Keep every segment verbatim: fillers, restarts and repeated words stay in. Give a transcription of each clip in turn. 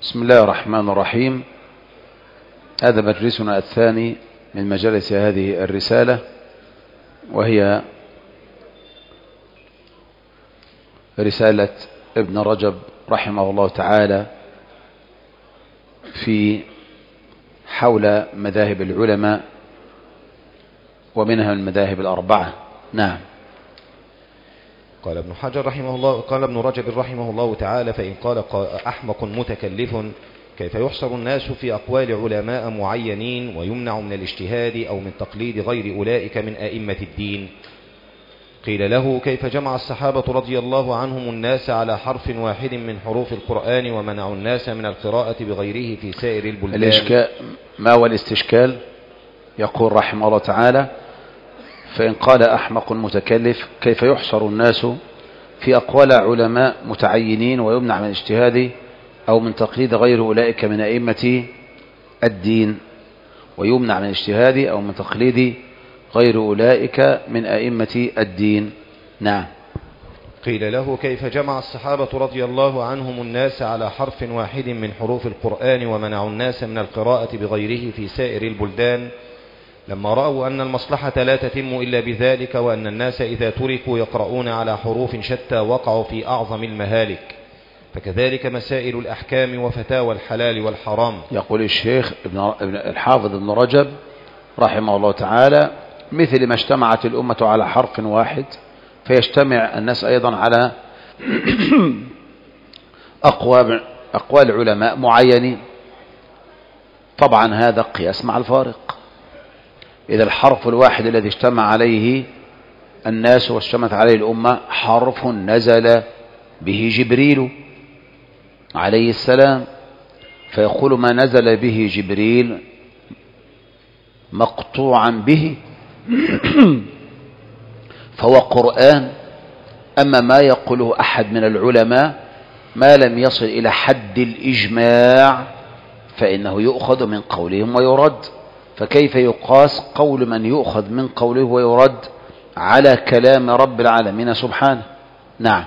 بسم الله الرحمن الرحيم. هذا مجلسنا الثاني من مجالس هذه الرسالة، وهي رسالة ابن رجب رحمه الله تعالى في حول مذاهب العلماء، ومنها المذاهب الأربعة. نعم. قال ابن حجر رحمه الله قال ابن رجب رحمه الله تعالى: فإن قال أحمق متكلف كيف يحصر الناس في أقوال علماء معينين ويمنع من الاجتهاد أو من تقليد غير أولئك من أئمة الدين؟ قيل له: كيف جمع الصحابة رضي الله عنهم الناس على حرف واحد من حروف القرآن ومنعوا الناس من القراءة بغيره في سائر البلدان؟ الإشكال ما هو الاستشكال؟ يقول رحمه الله تعالى: فإن قال أحمق متكلف كيف يحصر الناس في أقوال علماء متعينين ويمنع من الاجتهاد أو من تقليد غير أولئك من أئمة الدين ويمنع من الاجتهاد أو من تقليد غير أولئك من أئمة الدين. نعم. قيل له: كيف جمع الصحابة رضي الله عنهم الناس على حرف واحد من حروف القرآن ومنعوا الناس من القراءة بغيره في سائر البلدان لما رأوا أن المصلحة لا تتم إلا بذلك، وأن الناس إذا تركوا يقرؤون على حروف شتى وقعوا في أعظم المهالك؟ فكذلك مسائل الأحكام وفتاوى الحلال والحرام. يقول الشيخ ابن الحافظ ابن رجب رحمه الله تعالى: مثل ما اجتمعت الأمة على حرف واحد فيجتمع الناس أيضا على أقوال أقوال علماء معينين. طبعا هذا قياس مع الفارق. إذا الحرف الواحد الذي اجتمع عليه الناس واجتمعت عليه الأمة حرف نزل به جبريل عليه السلام، فيقول ما نزل به جبريل مقطوعا به فهو قرآن. أما ما يقوله أحد من العلماء ما لم يصل إلى حد الإجماع فإنه يؤخذ من قولهم ويرد. فكيف يقاس قول من يؤخذ من قوله ويرد على كلام رب العالمين سبحانه؟ نعم.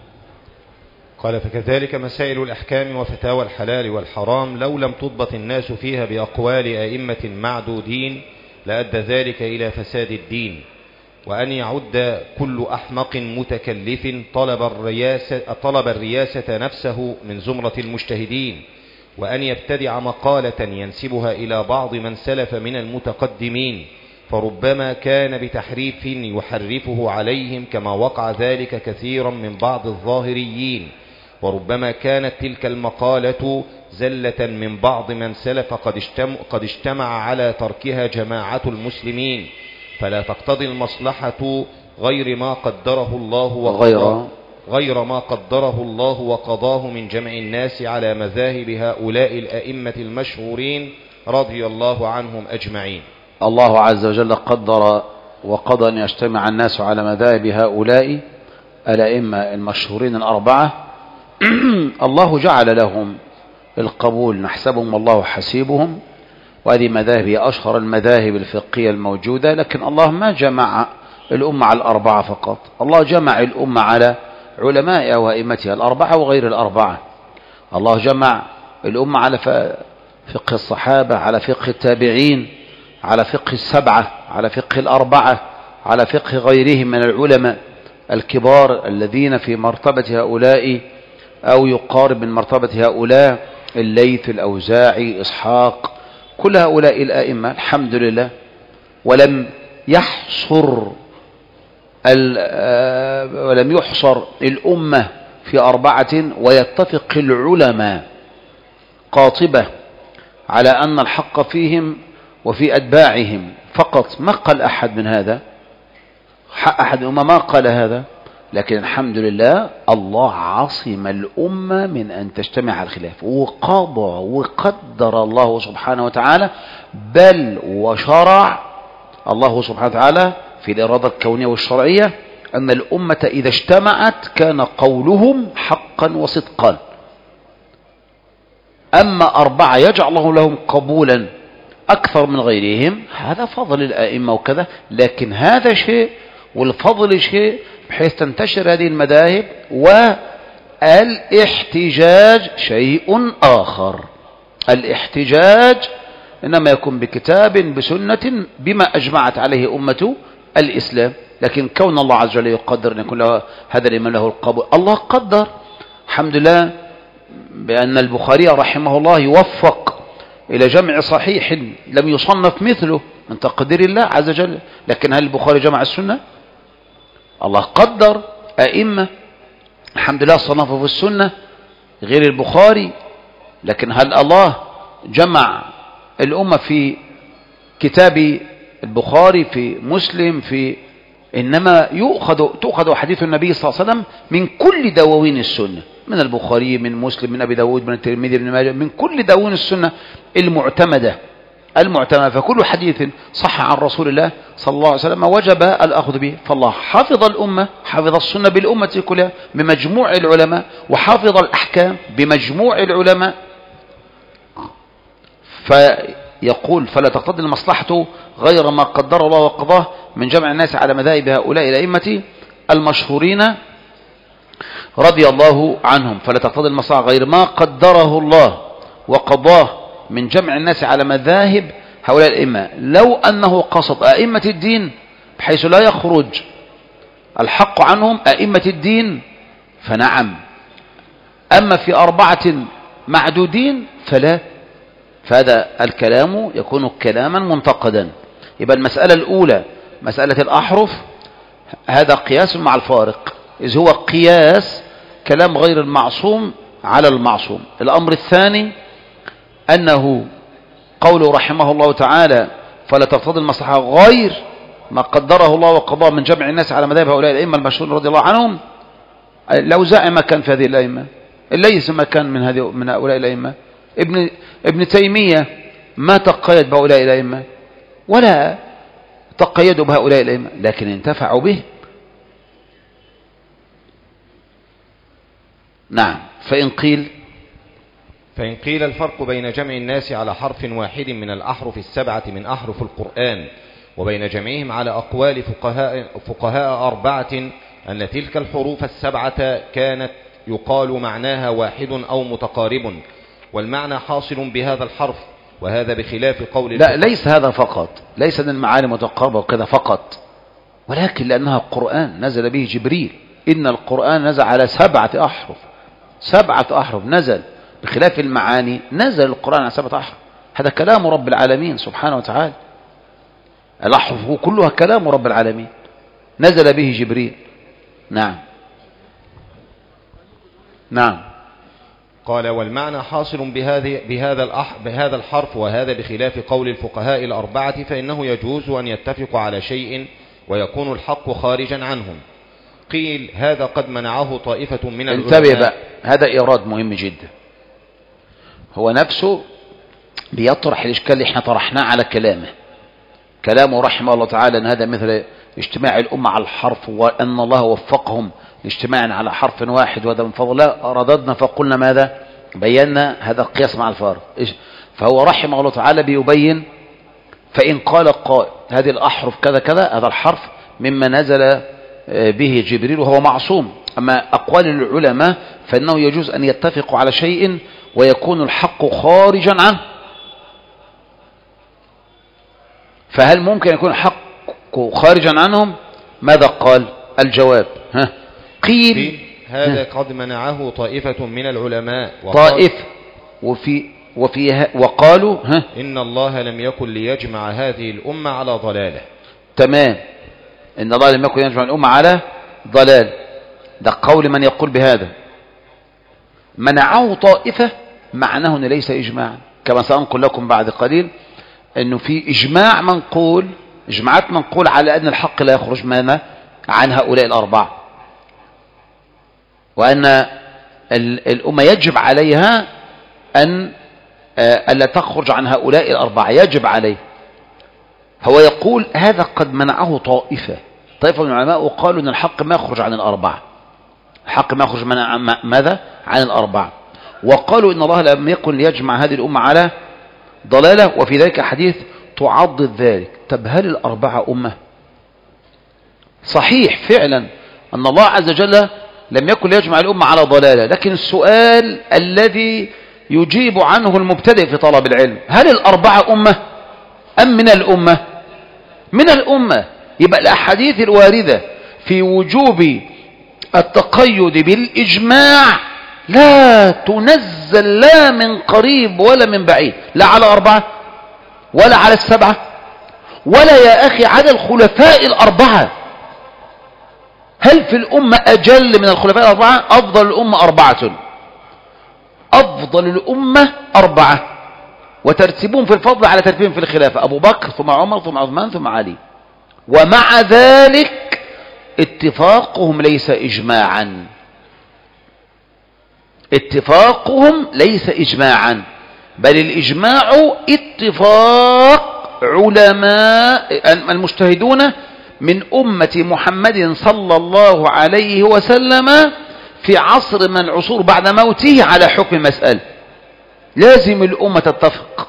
قال: فكذلك مسائل الأحكام وفتاوى الحلال والحرام لو لم تضبط الناس فيها بأقوال أئمة معدودين لأدى ذلك إلى فساد الدين، وأن يعد كل أحمق متكلف طلب الرياسة, طلب الرياسة نفسه من زمرة المجتهدين، وأن يبتدع مقالة ينسبها إلى بعض من سلف من المتقدمين، فربما كان بتحريف يحرفه عليهم كما وقع ذلك كثيرا من بعض الظاهريين، وربما كانت تلك المقالة زلة من بعض من سلف قد اجتمع, قد اجتمع على تركها جماعة المسلمين، فلا تقتضي المصلحة غير ما قدره الله وقضاه غير ما قدره الله وقضاه من جمع الناس على مذاهب هؤلاء الأئمة المشهورين رضي الله عنهم أجمعين. الله عز وجل قدر وقضى أن يجتمع الناس على مذاهب هؤلاء الأئمة المشهورين الأربعة. الله جعل لهم القبول، نحسبهم والله حسيبهم، وهذه مذاهب هي أشهر المذاهب الفقهية الموجودة. لكن الله ما جمع الأمة على الأربعة فقط، الله جمع الأمة على علمائها وأئمتها الأربعة وغير الأربعة. الله جمع الأمة على فقه الصحابة، على فقه التابعين، على فقه السبعة، على فقه الأربعة، على فقه غيرهم من العلماء الكبار الذين في مرتبة هؤلاء أو يقارب من مرتبة هؤلاء: الليث، الأوزاعي، إسحاق، كل هؤلاء الأئمة الحمد لله. ولم يحصر ولم يحصر الأمة في أربعة، ويتفق العلماء قاطبة على أن الحق فيهم وفي أتباعهم فقط. ما قال أحد من هذا، أحد الأمة ما قال هذا. لكن الحمد لله الله عصم الأمة من أن تجتمع على الخلاف، وقضى وقدر الله سبحانه وتعالى، بل وشرع الله سبحانه وتعالى في الإرادة الكونية والشرعية أن الأمة إذا اجتمعت كان قولهم حقا وصدقا. أما أربعة يجعل الله لهم قبولا أكثر من غيرهم، هذا فضل الأئمة وكذا. لكن هذا شيء والفضل شيء، بحيث تنتشر هذه المذاهب الاحتجاج شيء آخر. الاحتجاج إنما يكون بكتاب بسنة بما أجمعت عليه أمة الإسلام. لكن كون الله عز وجل يقدر أن يكون له هذا الإيمان له القبول، الله قدر الحمد لله بأن البخاري رحمه الله يوفق إلى جمع صحيح لم يصنف مثله من تقدير الله عز وجل. لكن هل البخاري جمع السنة؟ الله قدر أئمة الحمد لله صنفوا في السنة غير البخاري. لكن هل الله جمع الأمة في كتاب البخاري في مسلم في إنما يؤخذ تؤخذ حديث النبي صلى الله عليه وسلم من كل دواوين السنة، من البخاري من مسلم من أبي داود من الترمذي من ماجه، من كل دواوين السنة المعتمدة المعتمدة. فكل حديث صح عن رسول الله صلى الله عليه وسلم وجب الأخذ به. فالله حفظ الأمة، حفظ السنة بالأمة كلها بمجموع العلماء، وحفظ الأحكام بمجموع العلماء. فيقول فلا تقتضي المصلحة غير ما قدر الله وقضاه من جمع الناس على مذاهب هؤلاء الأئمة المشهورين رضي الله عنهم. فلا تقتضي المصلحة غير ما قدره الله وقضاه من جمع الناس على مذاهب هؤلاء الأئمة، لو أنه قصد أئمة الدين بحيث لا يخرج الحق عنهم أئمة الدين فنعم، أما في أربعة معدودين فلا. فهذا الكلام يكون كلاما منتقدا. يبقى المسألة الأولى مسألة الأحرف هذا قياس مع الفارق، إذ هو قياس كلام غير المعصوم على المعصوم. الأمر الثاني أنه قوله رحمه الله تعالى فلا تقتضي المصلحة غير ما قدره الله وقضاه من جمع الناس على مذاهب هؤلاء الأئمة المشهورين رضي الله عنهم. لو زعم كان في هذه الأئمة ليس مكان من هذه من هؤلاء الأئمة. ابن ابن تيمية ما تقيد بهؤلاء الأئمة ولا تقيدوا بهؤلاء الأئمة، لكن انتفعوا به. نعم. فإن قيل فإن قيل الفرق بين جمع الناس على حرف واحد من الأحرف السبعة من أحرف القرآن وبين جمعهم على أقوال فقهاء, فقهاء أربعة أن تلك الحروف السبعة كانت يقال معناها واحد أو متقارب، والمعنى حاصل بهذا الحرف، وهذا بخلاف قول لا ليس هذا فقط، ليس أن المعاني متقاربة وكذا فقط، ولكن لأنها قرآن نزل به جبريل. إن القرآن نزل على سبعة أحرف، سبعة أحرف نزل، بخلاف المعاني نزل القرآن على سبعة أحرف. هذا كلام رب العالمين سبحانه وتعالى، الأحرف كلها كلام رب العالمين نزل به جبريل. نعم نعم. قال والمعنى حاصل بهذه بهذا الأح بهذا الحرف، وهذا بخلاف قول الفقهاء الأربعة، فإنه يجوز أن يتفقوا على شيء ويكون الحق خارجا عنهم. قيل هذا قد منعه طائفة من العلماء. انتبه بقى، هذا إيراد مهم جدا، هو نفسه بيطرح الإشكال اللي احنا طرحناه على كلامه. كلامه رحمه الله تعالى أن هذا مثل اجتماع الأمة على الحرف، وأن الله وفقهم لاجتماع على حرف واحد وهذا من فضل الله. رددنا فقلنا ماذا؟ بينا هذا قياس مع الفارق. فهو رحمه الله تعالى بيبين فإن قال قائل هذه الأحرف كذا كذا، هذا الحرف مما نزل به جبريل وهو معصوم. أما أقوال العلماء فإنه يجوز أن يتفقوا على شيء ويكون الحق خارجا عنه. فهل ممكن يكون الحق خارجا عنهم؟ ماذا قال؟ الجواب ها قيل هذا قد منعه طائفة من العلماء. طائفة وفي وفي وقالوا ها إن الله لم يكن ليجمع هذه الأمة على ضلالة. تمام، إن الله لم يكن ليجمع الأمة على ضلال، ده قول من يقول بهذا. منعه طائفة معناه أنه ليس إجماعا، كما سأنقل لكم بعد قليل أنه في إجماع منقول، إجماعات منقول على أن الحق لا يخرج ماذا عن هؤلاء الأربعة، وأن الأمة يجب عليها أن ألا تخرج عن هؤلاء الأربعة، يجب عليه. هو يقول هذا قد منعه طائفة طائفة من العلماء وقالوا أن الحق ما يخرج عن الأربعة، الحق ما يخرج من ماذا عن الأربعة، وقالوا إن الله لم يكن ليجمع هذه الأمة على ضلالة، وفي ذلك حديث تعضد ذلك. طب هل الأربعة أمة؟ صحيح فعلا أن الله عز وجل لم يكن ليجمع الأمة على ضلالة. لكن السؤال الذي يجيب عنه المبتدئ في طلب العلم: هل الأربعة أمة أم من الأمة؟ من الأمة. يبقى الأحاديث الواردة في وجوب التقيد بالإجماع لا تنزل لا من قريب ولا من بعيد، لا على أربعة ولا على السبعة ولا يا أخي على الخلفاء الأربعة. هل في الأمة أجل من الخلفاء الأربعة؟ أفضل الأمة أربعة، أفضل الأمة أربعة، وترتيبهم في الفضل على ترتيبهم في الخلافة: أبو بكر ثم عمر ثم عثمان ثم علي. ومع ذلك اتفاقهم ليس إجماعا، اتفاقهم ليس إجماعا، بل الإجماع اتفاق علماء المجتهدون من أمة محمد صلى الله عليه وسلم في عصر من العصور بعد موته على حكم مسألة. لازم الأمة تتفق.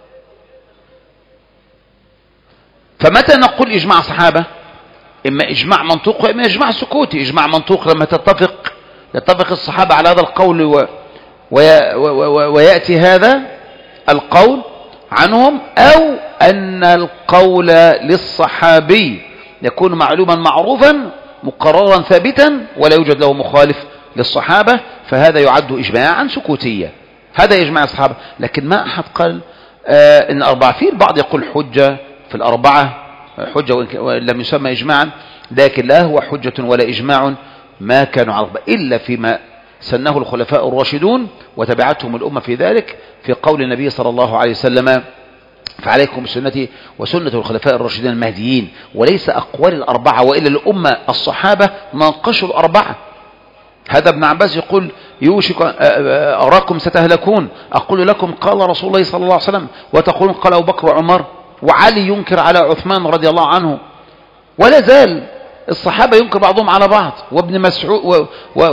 فمتى نقول إجماع صحابة؟ إما إجماع منطوق وإما إجماع سكوتي. إجماع منطوق لما تتفق يتفق الصحابة على هذا القول و... وي... و... ويأتي هذا القول عنهم، أو أن القول للصحابي يكون معلوما معروفا مقررا ثابتا ولا يوجد له مخالف للصحابة، فهذا يعد إجماعا سكوتيا. هذا إجماع الصحابة. لكن ما أحد قال آه إن أربعة. فيه البعض يقول حجة في الأربعة، حجة وإن لم يسمى إجماعا، لكن لا هو حجة ولا إجماع ما كانوا على الأربعة إلا فيما سنه الخلفاء الراشدون وتبعتهم الأمة في ذلك، في قول النبي صلى الله عليه وسلم: فعليكم بسنتي وسنة الخلفاء الراشدين المهديين. وليس أقوال الأربعة، وإلا الأمة الصحابة ناقشوا الأربعة. هذا ابن عباس يقول: يوشك أراكم ستهلكون، أقول لكم قال رسول الله صلى الله عليه وسلم، وتقولون قال أبو بكر وعمر، وعلي ينكر على عثمان رضي الله عنه. ولا زال الصحابة ينكر بعضهم على بعض، وابن مسعود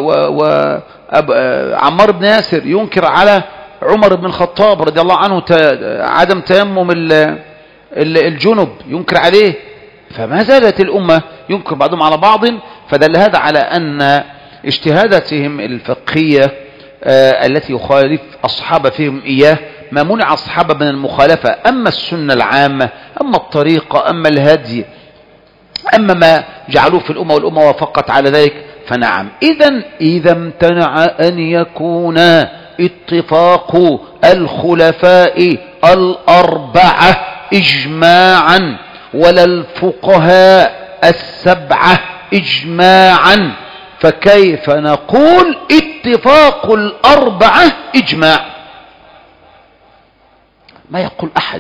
وعمار بن ياسر ينكر على عمر بن الخطاب رضي الله عنه عدم تيمم الجنب، ينكر عليه. فما زالت الأمة ينكر بعضهم على بعض. فدل هذا على أن اجتهاداتهم الفقهية آه التي يخالف الصحابة فيهم إياه ما منع الصحابة من المخالفة. أما السنة العامة، أما الطريقة، أما الهدي، أما ما جعلوه في الأمة والأمة وافقت على ذلك فنعم. إذن إذا امتنع أن يكون اتفاق الخلفاء الأربعة إجماعا ولا الفقهاء السبعة إجماعا، فكيف نقول اتفاق الأربعة إجماع؟ ما يقول أحد.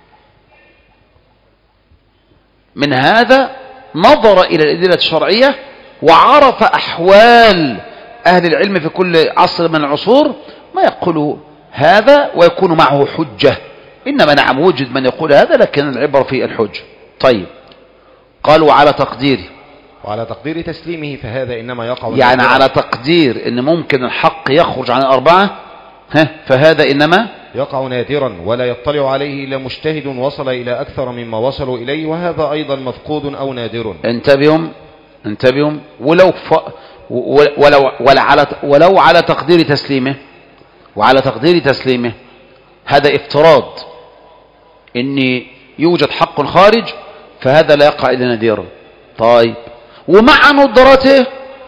من هذا نظر إلى الأدلة الشرعية وعرف أحوال أهل العلم في كل عصر من العصور، ما يقول هذا ويكون معه حجة. إنما نعم وجد من يقول هذا، لكن العبر في الحجة. طيب، قالوا على تقديره وعلى تقدير تسليمه، فهذا إنما يقع يعني على تقدير إن ممكن الحق يخرج عن الأربعة، ها فهذا إنما يقع نادرا ولا يطلع عليه إلا مجتهد وصل إلى أكثر مما وصلوا إليه، وهذا أيضا مفقود أو نادر. انتبهوا انتبهوا ولو ف... ولو ولو على ولو على تقدير تسليمه وعلى تقدير تسليمه هذا افتراض إن يوجد حق خارج، فهذا لا يقع إلا نادرا. طيب، ومع ندرته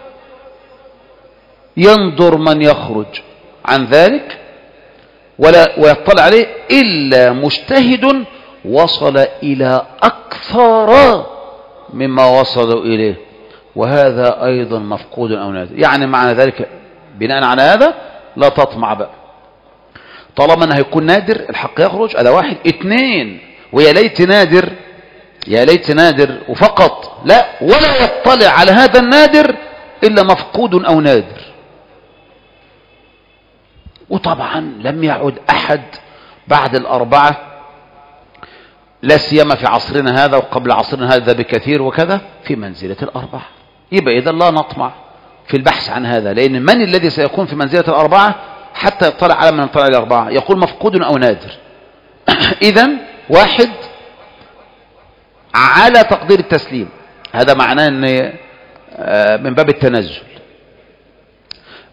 ينظر من يخرج عن ذلك ولا ويطلع عليه إلا مجتهد وصل إلى أكثر مما وصلوا إليه، وهذا أيضا مفقود أو نادر. يعني معنى ذلك بناء على هذا لا تطمع بقى، طالما أنه هيكون نادر الحق يخرج. هذا واحد. اثنين، ويا ليت نادر يا ليت نادر وفقط، لا، ولا يطلع على هذا النادر إلا مفقود أو نادر. وطبعا لم يعد أحد بعد الأربعة، لا سيما في عصرنا هذا وقبل عصرنا هذا بكثير وكذا، في منزلة الأربعة. يبقى إذا لا نطمع في البحث عن هذا، لأن من الذي سيكون في منزلة الأربعة حتى يطلع على من يطلع الأربعة؟ يقول مفقود أو نادر. إذن واحد على تقدير التسليم، هذا معناه أن من باب التنزل،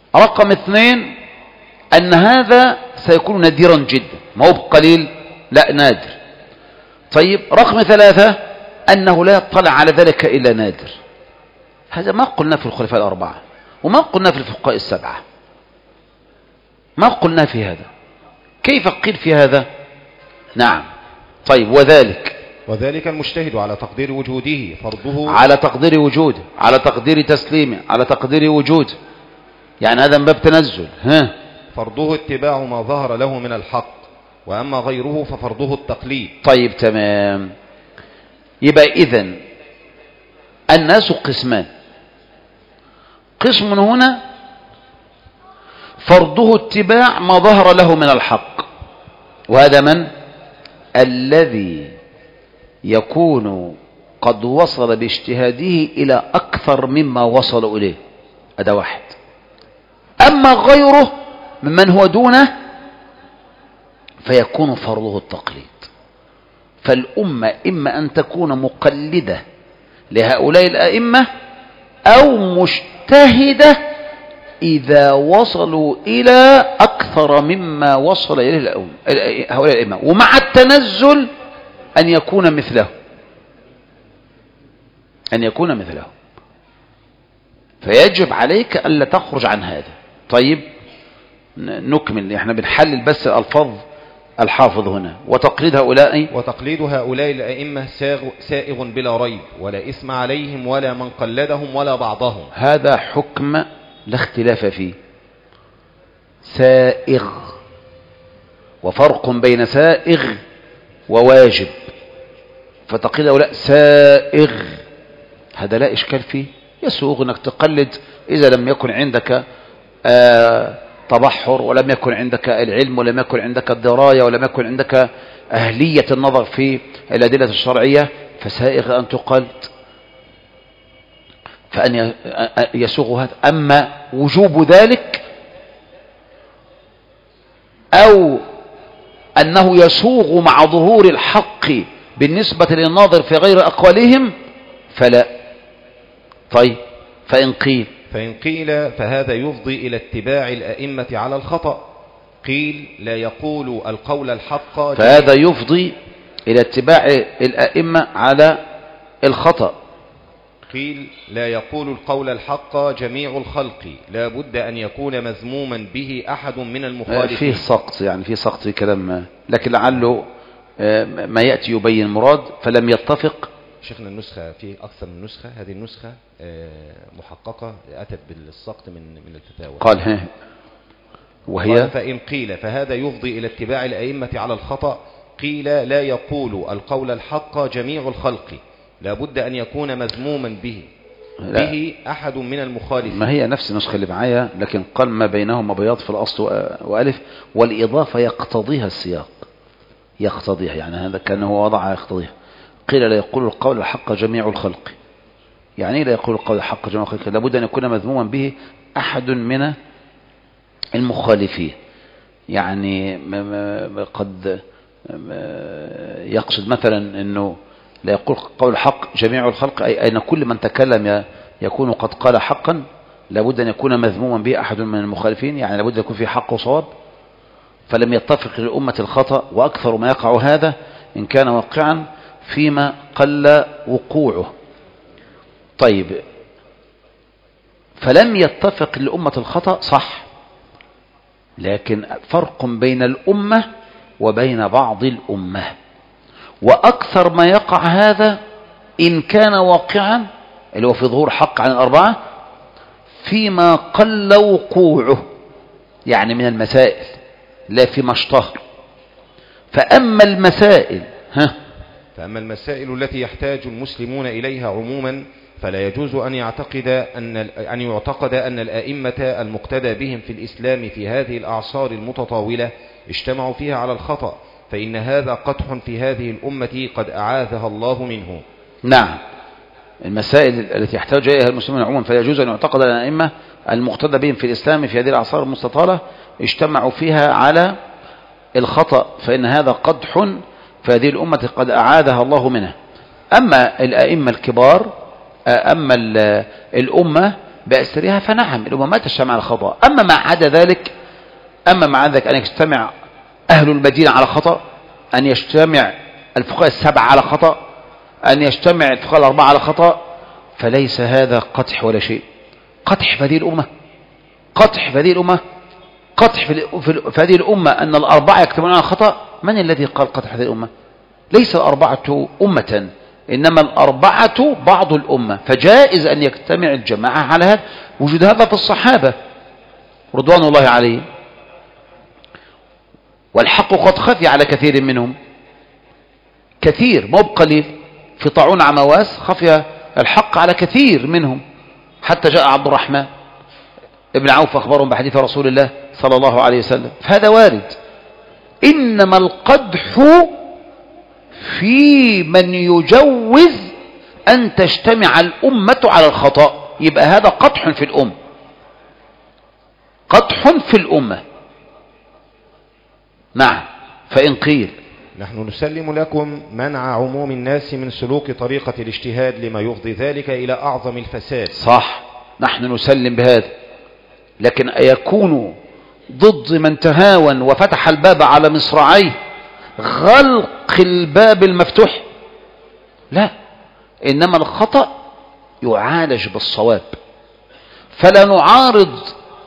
رقم اثنين أن هذا سيكون نادرا جدا، ما هو بقليل، لا نادر. طيب رقم ثلاثة أنه لا يطلع على ذلك إلا نادر. هذا ما قلنا في الخلفاء الأربعة، وما قلنا في الفقهاء السبعة، ما قلنا في هذا. كيف قيل في هذا؟ نعم. طيب وذلك وذلك المجتهد على تقدير وجوده فرضه، على تقدير وجوده، على تقدير تسليمه، على تقدير وجوده، يعني هذا من باب تنزل. ها فرضه اتباع ما ظهر له من الحق، وأما غيره ففرضه التقليد. طيب تمام. يبقى إذن الناس قسمان. قسم هنا فرضه اتباع ما ظهر له من الحق، وهذا من؟ الذي يكون قد وصل باجتهاده إلى أكثر مما وصل إليه، هذا واحد. أما غيره ممن هو دونه فيكون فرضه التقليد. فالأمة إما أن تكون مقلدة لهؤلاء الأئمة أو مجتهدة إذا وصلوا إلى أكثر مما وصل إليه هؤلاء الأئمة، ومع التنزل أن يكون مثله، أن يكون مثله. فيجب عليك ألا تخرج عن هذا. طيب نكمل، احنا بنحلل بس الألفاظ الحافظ هنا. وتقليد هؤلاء وتقليد هؤلاء الأئمة سائغ بلا ريب، ولا إثم عليهم ولا من قلدهم ولا بعضهم. هذا حكم لا اختلاف فيه، سائغ، وفرق بين سائغ وواجب. فتقليد هؤلاء سائغ، هذا لا إشكال فيه، يسوغ أنك تقلد إذا لم يكن عندك آه تبحر، ولم يكن عندك العلم، ولم يكن عندك الدراية، ولم يكن عندك أهلية النظر في الأدلة الشرعية، فسائغ أن تقلد، فأن يسوغ هذا. أما وجوب ذلك أو أنه يسوغ مع ظهور الحق بالنسبة للناظر في غير أقوالهم فلا. طيب فإن قيل فإن قيل فهذا يفضي إلى اتباع الأئمة على الخطأ. قيل لا يقول القول الحق، فهذا يفضي إلى اتباع الأئمة على الخطأ. قيل لا يقول القول الحق جميع الخلق، لا بد أن يكون مذموما به أحد من المخالفين. فيه سقط، يعني فيه سقط في كلام، لكن لعله ما يأتي يبين المراد. فلم يتفق. شيخنا النسخة في أكثر من نسخة، هذه النسخة محققة أتت بالسقط من من الفتاوى. قال ها وهي قال فإن قيل فهذا يفضي إلى اتباع الأئمة على الخطأ. قيل لا يقول القول الحق جميع الخلق، لا بد أن يكون مذموما به لا. به أحد من المخالفين. ما هي نفس النسخة اللي معايا، لكن قال ما بينهما بياض في الأصل وألف، والإضافة يقتضيها السياق، يقتضيها، يعني هذا كأنه وضع يقتضيها. قيل لا يقول القول الحق جميع الخلق، يعني لا يقول القول الحق جميع الخلق، لابد أن يكون مذموما به أحد من المخالفين. يعني قد يقصد مثلا أنه لا يقول قول الحق جميع الخلق، أي أن كل من تكلم يكون قد قال حقا، لابد أن يكون مذموما به أحد من المخالفين، يعني لابد أن يكون في حق وصواب. فلم يتفق للأمة الخطأ، وأكثر ما يقع هذا إن كان واقعا فيما قل وقوعه. طيب فلم يتفق للأمة الخطأ صح، لكن فرق بين الأمة وبين بعض الأمة، وأكثر ما يقع هذا إن كان واقعا اللي هو في ظهور حق عن الأربعة فيما قل وقوعه، يعني من المسائل لا فيما اشتهر. فأما المسائل ها فأما المسائل التي يحتاج المسلمون إليها عموما فلا يجوز أن يعتقد أن أن يعتقد أن الأئمة المقتدى بهم في الإسلام في هذه الأعصار المتطاولة اجتمعوا فيها على الخطأ، فإن هذا قدح في هذه الأمة قد أعاذها الله منه. نعم، المسائل التي يحتاج إليها المسلمون عموما فلا يجوز أن يعتقد أن الأئمة المقتدى بهم في الإسلام في هذه الأعصار المستطالة اجتمعوا فيها على الخطأ، فإن هذا قدح في هذه الأمة قد أعاذها الله منها. أما الأئمة الكبار، أما الأمة بأسرها فنعم الأمة ما تجتمع على خطأ. أما ما عدا ذلك أما مع ذلك أن يجتمع أهل المدينة على خطأ، أن يجتمع الفقهاء السبعة على خطأ، أن يجتمع الفقهاء الأربعة على خطأ، فليس هذا قدح ولا شيء. قدح في هذه الأمة، قدح في هذه الأمة، قدح في هذه الأمة أن الأربعة يجتمعون على خطأ. من الذي قال قدح هذه الأمة؟ ليس الأربعة أمة، إنما الأربعة بعض الأمة، فجائز أن يجتمع الجماعة على هذا. وجود هذا في الصحابة رضوان الله عليهم، والحق قد خفي على كثير منهم، كثير مو بقليل. في طاعون عمواس خفي الحق على كثير منهم، حتى جاء عبد الرحمن ابن عوف أخبرهم بحديث رسول الله صلى الله عليه وسلم، فهذا وارد. إنما القدح في من يجوز أن تجتمع الأمة على الخطأ، يبقى هذا قدح في الأمة، قدح في الأمة. نعم. فإن قيل نحن نسلم لكم منع عموم الناس من سلوك طريقة الاجتهاد لما يفضي ذلك إلى أعظم الفساد. صح، نحن نسلم بهذا، لكن أيكون ضد من تهاون وفتح الباب على مصراعيه غلق الباب المفتوح؟ لا، إنما الخطأ يعالج بالصواب. فلا نعارض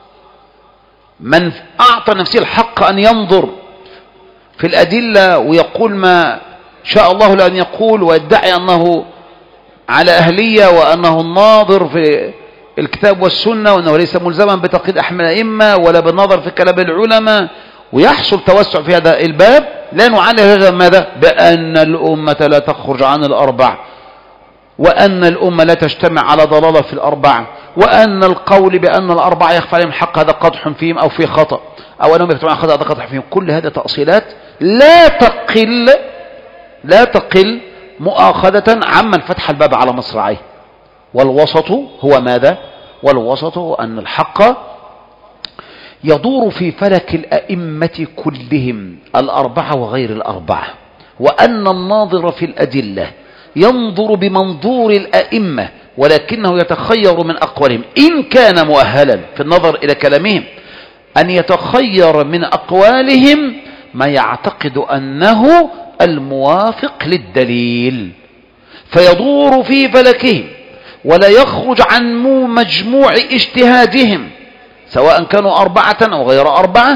من أعطى نفسه الحق أن ينظر في الأدلة ويقول ما شاء الله لأن يقول، ويدعي أنه على أهلية وأنه الناظر في الكتاب والسنة، وأنه ليس ملزما بتقييد أحمد الأئمة ولا بالنظر في كلام العلماء، ويحصل توسع في هذا الباب. لا نعالج هذا ماذا؟ بأن الأمة لا تخرج عن الأربع، وأن الأمة لا تجتمع على ضلالة في الأربع، وأن القول بأن الأربعة يخفى عليهم حق هذا قدح فيهم أو في خطأ، أو أنهم يفتحون خطأ هذا قدح فيهم. كل هذا تأصيلات لا تقل لا تقل مؤاخذة عمن فتح الباب على مصراعيه. والوسط هو ماذا؟ والوسط هو أن الحق يدور في فلك الأئمة كلهم الأربعة وغير الأربعة، وأن الناظر في الأدلة ينظر بمنظور الأئمة، ولكنه يتخير من أقوالهم إن كان مؤهلا في النظر إلى كلامهم أن يتخير من أقوالهم ما يعتقد أنه الموافق للدليل، فيدور في فلكهم ولا يخرج عن مجموع اجتهادهم سواء كانوا أربعة أو غير أربعة،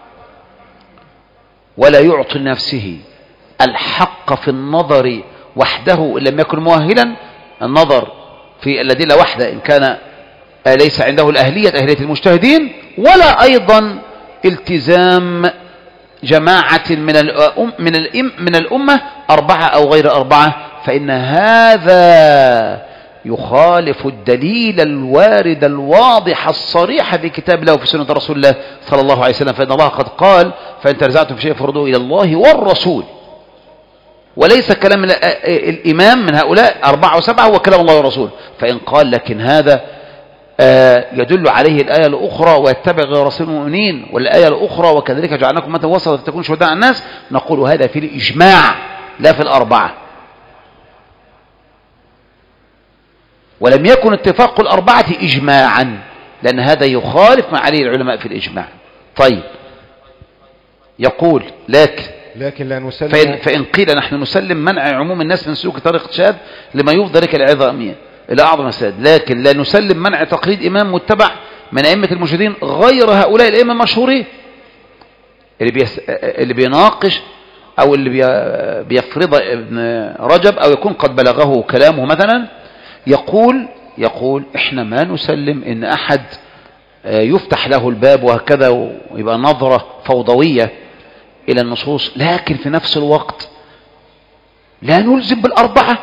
ولا يعطي لنفسه الحق في النظر وحده إن لم يكن مؤهلا. النظر في الأدلة وحده إن كان ليس عنده الأهلية أهلية المجتهدين، ولا أيضا التزام جماعة من الأم من الأم من الأمة أربعة أو غير أربعة، فإن هذا يخالف الدليل الوارد الواضح الصريح في كتاب الله وفي سنة رسول الله صلى الله عليه وسلم. فإن الله قد قال: فإن تنازعتم في شيء فردوه إلى الله والرسول. وليس كلام الإمام من هؤلاء أربعة وسبعة هو كلام الله والرسول. فإن قال لكن هذا يدل عليه الآية الأخرى ويتبع غير رسول المؤمنين، والآية الأخرى وكذلك جعلناكم أمة وسطا لتكونوا شهداء على الناس، نقول هذا في الإجماع لا في الأربعة. ولم يكن اتفاق الأربعة إجماعا، لأن هذا يخالف ما عليه العلماء في الإجماع. طيب، يقول لكن لكن لا نسلم فإن, فإن قيل نحن نسلم منع عموم الناس من سلوك طريقة شاذ لما يفضى ذلك العظامية إلى أعظم الساد، لكن لا نسلم منع تقليد إمام متبع من أئمة المجتهدين غير هؤلاء الأئمة المشهورين اللي, بيس... اللي بيناقش أو اللي بي... بيفرض ابن رجب أو يكون قد بلغه كلامه مثلا، يقول يقول إحنا ما نسلم إن أحد يفتح له الباب وهكذا ويبقى نظرة فوضوية إلى النصوص، لكن في نفس الوقت لا نلزم بالأربعة،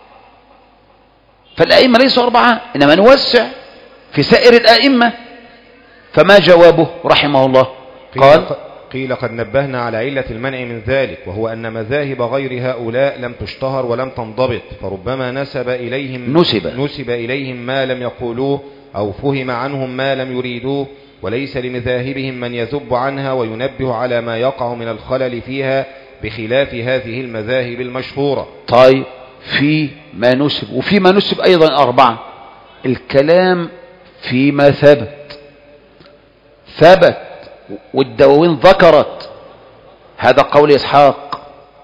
فالأئمة ليسوا أربعة إنما نوسع في سائر الأئمة. فما جوابه رحمه الله؟ قال: قيل قد نبهنا على علة المنع من ذلك، وهو أن مذاهب غير هؤلاء لم تشتهر ولم تنضبط، فربما نسب إليهم نسب, نسب إليهم ما لم يقولوه أو فهم عنهم ما لم يريدوه، وليس لمذاهبهم من يذب عنها وينبه على ما يقع من الخلل فيها بخلاف هذه المذاهب المشهورة. طيب، في ما نسب وفي ما نسب أيضا أربعة. الكلام فيما ثبت ثبت والدواوين ذكرت. هذا قول إسحاق،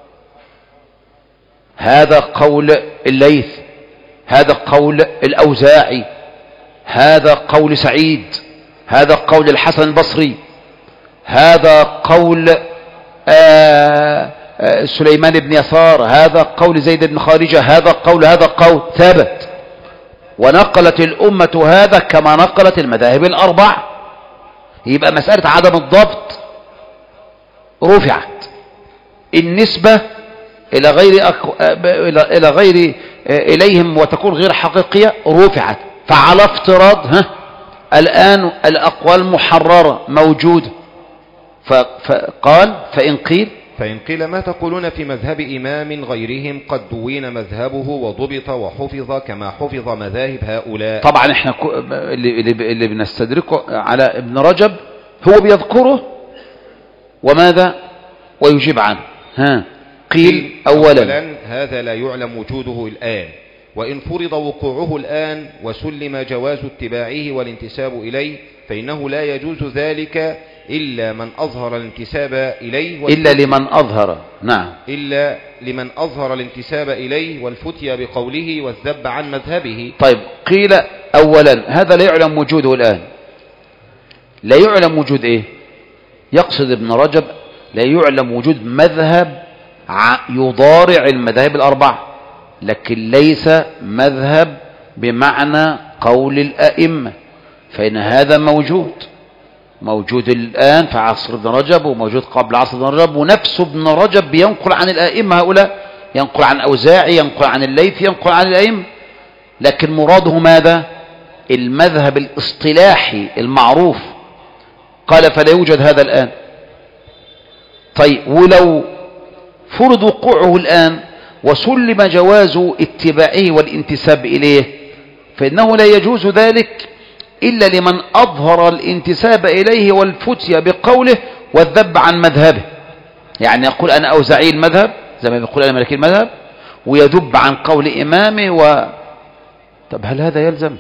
هذا قول الليث، هذا قول الأوزاعي، هذا قول سعيد، هذا قول الحسن البصري، هذا قول آآ آآ سليمان بن يسار، هذا قول زيد بن خارجة، هذا قول هذا قول ثابت. ونقلت الأمة هذا كما نقلت المذاهب الأربع. يبقى مسألة عدم الضبط رفعت، النسبة إلى غير أك... إلى غير إليهم وتكون غير حقيقية رفعت. فعلى افتراض ها الآن الأقوال محررة موجودة. فقال فإن قيل فإن قيل ما تقولون في مذهب إمام غيرهم قد دون مذهبه وضبط وحفظ كما حفظ مذاهب هؤلاء. طبعا احنا اللي, اللي بنستدركه على ابن رجب هو بيذكره وماذا ويجيب عنه. ها قيل أولا, أولا هذا لا يعلم وجوده الآن، وإن فرض وقوعه الآن وسلم جواز اتباعه والانتساب إليه فإنه لا يجوز ذلك إلا من أظهر الانتساب إليه إلا لمن أظهر نعم إلا لمن أظهر الانتساب إليه والفتيا بقوله والذب عن مذهبه. طيب قيل أولا هذا لا يعلم وجوده الآن. لا يعلم وجود إيه؟ يقصد ابن رجب لا يعلم وجود مذهب يضارع المذاهب الأربعة، لكن ليس مذهب بمعنى قول الأئمة، فإن هذا موجود موجود الآن في عصر ابن رجب وموجود قبل عصر ابن رجب، ونفس ابن رجب بينقل عن الأئمة هؤلاء، ينقل عن أوزاعي، ينقل عن الليث، ينقل عن الأئمة، لكن مراده ماذا؟ المذهب الاصطلاحي المعروف. قال فلا يوجد هذا الآن. طيب ولو فرض وقوعه الآن وسلم جواز اتباعه والانتساب إليه فإنه لا يجوز ذلك إلا لمن أظهر الانتساب إليه والفتيا بقوله والذب عن مذهبه. يعني يقول أنا أوزاعي المذهب زي ما يقول أنا مالكي المذهب ويذب عن قول إمامه و... طب هل هذا يلزم؟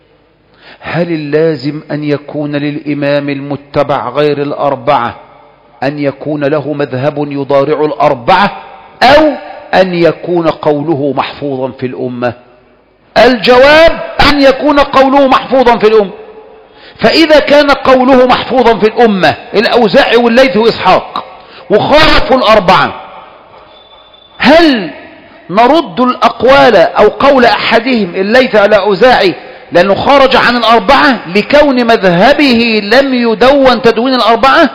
هل اللازم أن يكون للإمام المتبع غير الأربعة أن يكون له مذهب يضارع الأربعة أو أن يكون قوله محفوظا في الأمة؟ الجواب أن يكون قوله محفوظا في الأمة. فإذا كان قوله محفوظا في الأمة الأوزاعي والليث وإسحاق وخالفوا الأربعة، هل نرد الأقوال أو قول أحدهم الليث على أوزاعي لأنه خرج عن الأربعة لكون مذهبه لم يدون تدوين الأربعة؟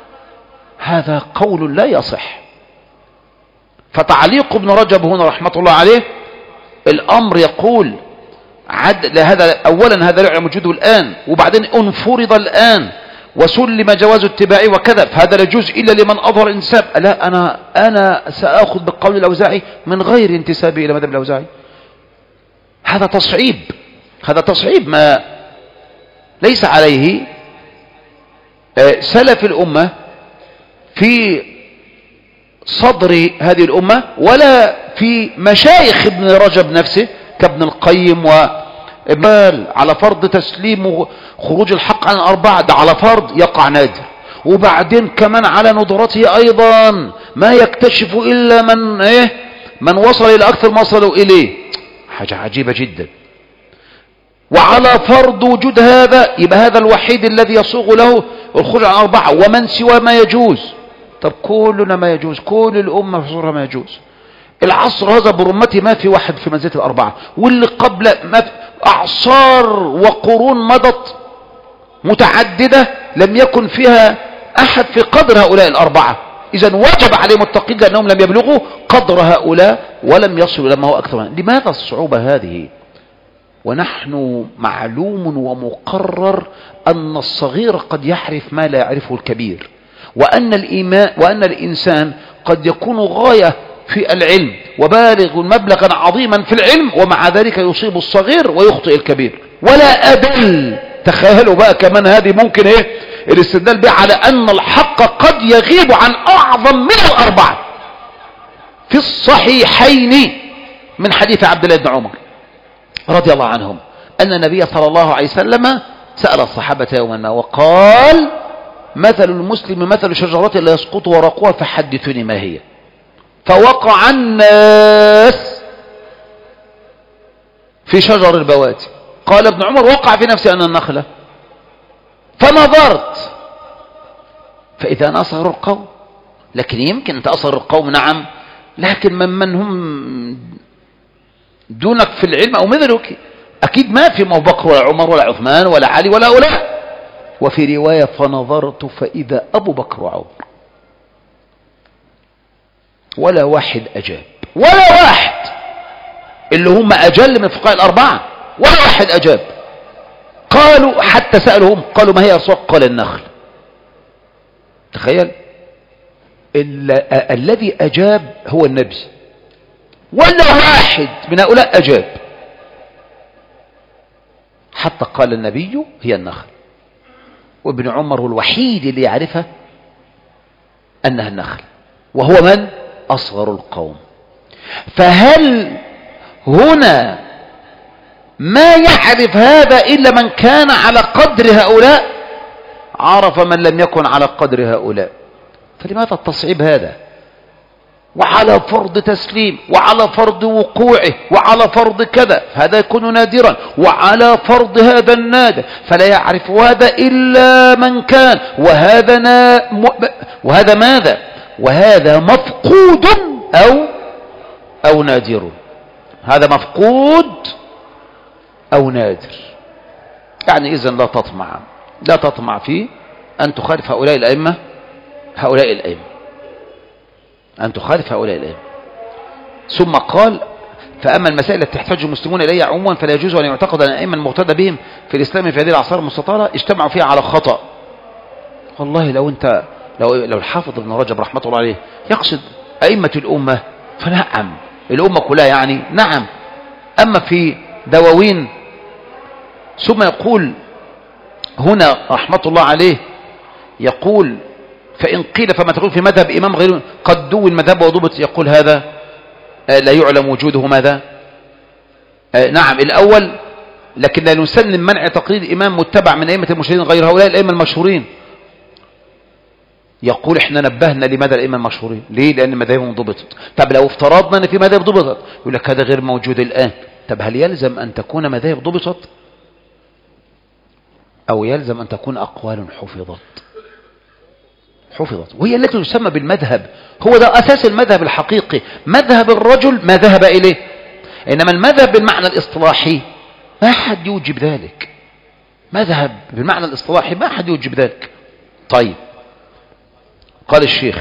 هذا قول لا يصح. فتعليق ابن رجب هنا رحمة الله عليه الأمر يقول عد هذا أولا هذا لا يعلم وجوده الآن، وبعدين انفرض الآن وسلم جواز اتباعه وكذا، فهذا لا يجوز إلا لمن أظهر الانتساب. لا أنا أنا سأخذ بقول الأوزاعي من غير انتسابي إلى مذهب الأوزاعي. هذا تصعيب، هذا تصعيب ما ليس عليه سلف الأمة في صدر هذه الأمة ولا في مشايخ ابن رجب نفسه كابن القيم وابن على فرض تسليم خروج الحق عن الأربعة، ده على فرض يقع نادر. وبعدين كمان على ندرته أيضا ما يكتشف إلا من إيه من وصل إلى أكثر ما وصلوا إليه. حاجة عجيبة جدا. وعلى فرض وجود هذا يبقى هذا الوحيد الذي يصوغ له الخروج عن الأربعة، ومن سوى ما يجوز. طب كلنا ما يجوز، كل الأمة في صورها ما يجوز. العصر هذا برمته ما في واحد في منزلة الأربعة، واللي قبل ما في أعصار وقرون مضت متعددة لم يكن فيها أحد في قدر هؤلاء الأربعة. إذن وجب عليهم التقييد لأنهم لم يبلغوا قدر هؤلاء ولم يصلوا لما هو أكثر. لماذا الصعوبة هذه؟ ونحن معلوم ومقرر أن الصغير قد يعرف ما لا يعرفه الكبير، وأن الإيمان وأن الإنسان قد يكون غاية في العلم وبالغ مبلغا عظيما في العلم ومع ذلك يصيب الصغير ويخطئ الكبير. ولا أدل، تخيلوا بقى كمان هذه ممكن ايه الاستدلال بها على أن الحق قد يغيب عن أعظم من الأربعة. في الصحيحين من حديث عبد الله بن عمر رضي الله عنهم أن النبي صلى الله عليه وسلم سأل الصحابة يوما ما وقال مثل المسلم مثل شجرة لا يسقط ورقها فحدثوني ما هي. فوقع الناس في شجر البوادي. قال ابن عمر وقع في نفسي أن النخلة، فنظرت فإذا أنا أصغر القوم. لكن يمكن أنت أصغر القوم نعم، لكن من من هم دونك في العلم أو مثلك أكيد ما في، ما بكر ولا عمر ولا عثمان ولا علي ولا أولئك. وفي رواية فنظرت فإذا أبو بكر وعمر، ولا واحد أجاب، ولا واحد اللي هم أجل من فقهاء الأربعة، ولا واحد أجاب. قالوا حتى سألهم قالوا ما هي أرسوق؟ قال النخل. تخيل الذي أجاب هو النبي، ولا واحد من هؤلاء أجاب، حتى قال النبي هي النخل. وابن عمر هو الوحيد اللي يعرفها أنها النخل، وهو من؟ أصغر القوم. فهل هنا ما يعرف هذا إلا من كان على قدر هؤلاء؟ عرف من لم يكن على قدر هؤلاء. فلماذا التصعيب هذا؟ وعلى فرض تسليم، وعلى فرض وقوعه، وعلى فرض كذا، هذا يكون نادرا، وعلى فرض هذا النادر، فلا يعرف هذا إلا من كان. وهذا نا وهذا ماذا؟ وهذا مفقود أو أو نادر. هذا مفقود أو نادر. يعني إذن لا تطمع لا تطمع في أن تخالف هؤلاء الأئمة هؤلاء الأئمة أن تخالف هؤلاء الأئمة. ثم قال فأما المسائل التي يحتاج المسلمون إليها عموما فلا يجوز أن يعتقد أن الأئمة المقتدى بهم في الإسلام في هذه الأعصار المستطالة اجتمعوا فيها على خطأ. والله لو أنت لو, لو الحافظ ابن رجب رحمة الله عليه يقصد أئمة الأمة فنعم، الأمة كلها يعني نعم. أما في دواوين ثم يقول هنا رحمة الله عليه يقول فإن قيل فما تقول في مذهب إمام غيره قد دون مذهب وضبط، يقول هذا لا يعلم وجوده ماذا؟ نعم الأول، لكن لا نسلم منع تقليد إمام متبع من أئمة المشهورين غير هؤلاء الأئمة المشهورين. يقول احنا نبهنا لماذا الأئمة المشهورين؟ ليه؟ لأن مذاهبهم ضبطت. طب لو افترضنا أن في مذاهب ضبطت، يقول لك هذا غير موجود الآن. طب هل يلزم أن تكون مذاهب ضبطت أو يلزم أن تكون أقوال حفظت؟ حفظت، وهي التي تسمى بالمذهب. هو ده أساس المذهب الحقيقي، مذهب الرجل ما ذهب إليه. إنما المذهب بالمعنى الاصطلاحي ما أحد يوجب ذلك. مذهب بالمعنى الاصطلاحي ما أحد يوجب ذلك. طيب قال الشيخ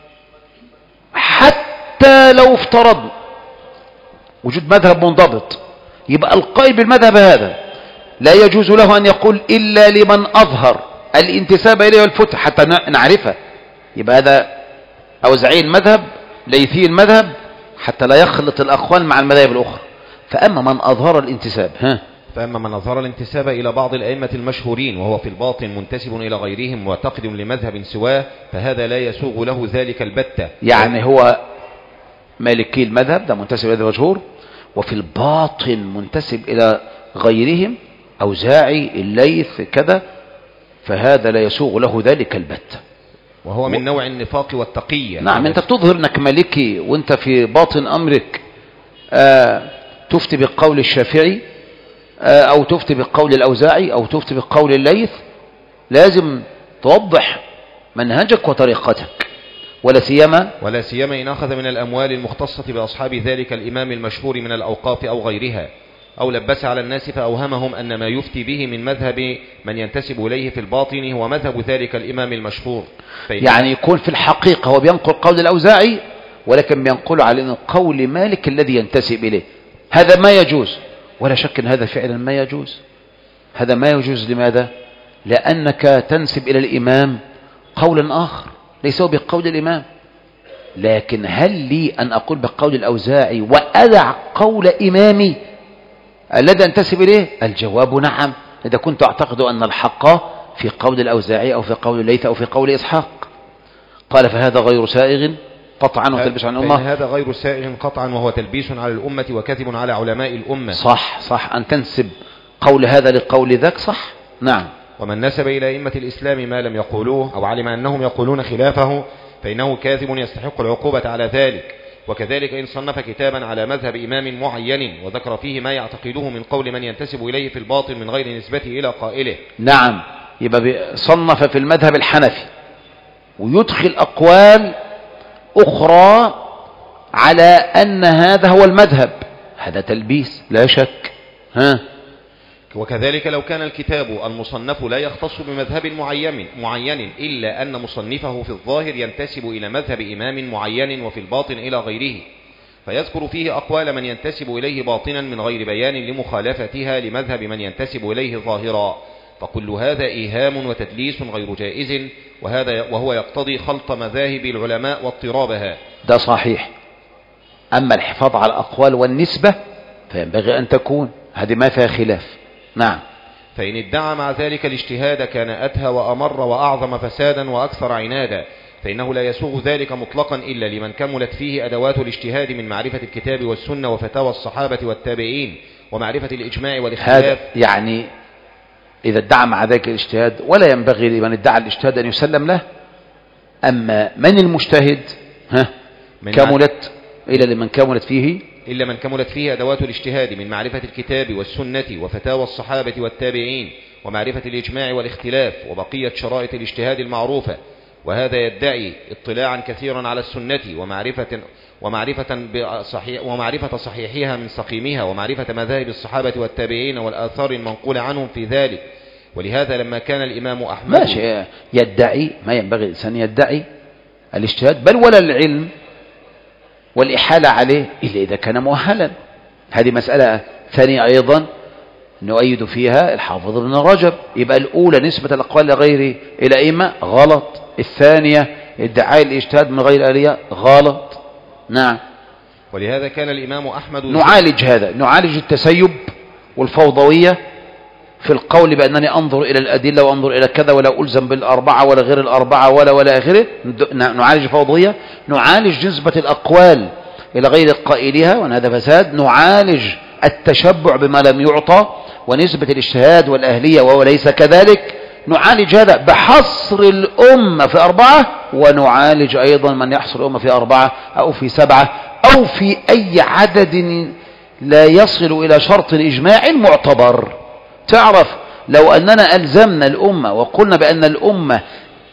حتى لو افترض وجود مذهب منضبط، يبقى القائل بالمذهب هذا لا يجوز له أن يقول إلا لمن أظهر الانتساب إليه والفتح حتى نعرفه. يبقى هذا أوزعي المذهب ليثي المذهب حتى لا يخلط الأقوال مع المذاهب الأخرى. فأما من أظهر الانتساب ها فأما من أظهر الانتساب إلى بعض الأئمة المشهورين وهو في الباطن منتسب إلى غيرهم معتقد لمذهب سواه فهذا لا يسوغ له ذلك البتة. يعني هو مالكي المذهب ده منتسب إلى مشهور، وفي الباطن منتسب إلى غيرهم أوزاعي الليث كذا، فهذا لا يسوغ له ذلك البتة، وهو من نوع النفاق والتقية. نعم أنت بتظهر أنك مالكي وأنت في باطن أمرك آه تفتي بقول الشافعي آه أو تفتي بقول الأوزاعي أو تفتي بقول الليث، لازم توضح منهجك وطريقتك، ولا سيما ولا سيما إن أخذ من الأموال المختصة بأصحاب ذلك الإمام المشهور من الأوقاف أو غيرها، أو لبس على الناس فأوهمهم أن ما يفتي به من مذهب من ينتسب إليه في الباطن هو مذهب ذلك الإمام المشهور. يعني يكون في الحقيقة هو بينقل قول الأوزاعي ولكن بينقل على قول مالك الذي ينتسب إليه. هذا ما يجوز، ولا شك أن هذا فعلا ما يجوز. هذا ما يجوز لماذا؟ لأنك تنسب إلى الإمام قولا آخر ليس هو بقول الإمام. لكن هل لي أن أقول بقول الأوزاعي وأدع قول إمامي الذي أنتسب إليه؟ الجواب نعم، إذا كنت أعتقد أن الحق في قول الأوزاعي أو في قول الليث أو في قول إسحاق. قال فهذا غير سائغ قطعا وتلبيس على الأمة. هذا غير سائغ قطعا وهو تلبيس على الأمة وكذب على علماء الأمة. صح صح أن تنسب قول هذا لقول ذاك صح، نعم. ومن نسب إلى أئمة الإسلام ما لم يقولوه أو علم أنهم يقولون خلافه فإنه كاذب يستحق العقوبة على ذلك. وكذلك إن صنف كتابا على مذهب إمام معين وذكر فيه ما يعتقده من قول من ينتسب إليه في الباطن من غير نسبته إلى قائله. نعم، يبقى صنف في المذهب الحنفي ويدخل أقوال أخرى على أن هذا هو المذهب، هذا تلبيس لا شك. ها. وكذلك لو كان الكتاب المصنف لا يختص بمذهب معين معين إلا أن مصنفه في الظاهر ينتسب إلى مذهب إمام معين وفي الباطن إلى غيره، فيذكر فيه أقوال من ينتسب إليه باطنا من غير بيان لمخالفتها لمذهب من ينتسب إليه ظاهرا، فكل هذا إيهام وتدليس غير جائز، وهذا وهو يقتضي خلط مذاهب العلماء واضطرابها. ده صحيح. أما الحفاظ على الأقوال والنسبة فينبغي أن تكون، هذه ما فيها خلاف. نعم. فإن ادعى مع ذلك الاجتهاد كان أتهى وأمر وأعظم فسادا وأكثر عنادا، فإنه لا يسوغ ذلك مطلقا إلا لمن كملت فيه أدوات الاجتهاد من معرفة الكتاب والسنة وفتاوى الصحابة والتابعين ومعرفة الإجماع والاختلاف. هذا يعني إذا ادعى مع ذلك الاجتهاد، ولا ينبغي لمن ادعى الاجتهاد أن يسلم له. أما من المجتهد ها كملت إلا لمن كملت فيه إلا من كملت فيه أدوات الاجتهاد من معرفة الكتاب والسنة وفتاوى الصحابة والتابعين ومعرفة الإجماع والاختلاف وبقية شرائط الاجتهاد المعروفة، وهذا يدعي اطلاعا كثيرا على السنة ومعرفة ومعرفة بصحيح ومعرفة صحيحها من سقيمها ومعرفة مذاهب الصحابة والتابعين والآثار المنقولة عنهم في ذلك. ولهذا لما كان الإمام أحمد ماشي يدعي، ما ينبغي الإنسان يدعي الاجتهاد بل ولا العلم والإحالة عليه إلا إذا كان مؤهلا. هذه مسألة ثانية أيضا نؤيد فيها الحافظ ابن رجب. يبقى الأولى نسبة الأقوال لغيره إلى إما غلط، الثانية ادعاء الاجتهاد من غير آلية غلط. نعم. ولهذا كان الإمام أحمد نعالج هذا، نعالج التسيب والفوضوية في القول بأنني أنظر إلى الأدلة وأنظر إلى كذا ولا ألزم بالأربعة ولا غير الأربعة ولا ولا آخره. نعالج الفوضوية، نعالج نسبة الأقوال إلى غير قائلها وأن هذا فساد، نعالج التشبع بما لم يعطى ونسبة الاجتهاد والأهلية وهو ليس كذلك. نعالج هذا بحصر الأمة في أربعة، ونعالج أيضا من يحصر الأمة في أربعة أو في سبعة أو في أي عدد لا يصل إلى شرط الإجماع المعتبر. تعرف لو أننا ألزمنا الأمة وقلنا بأن الأمة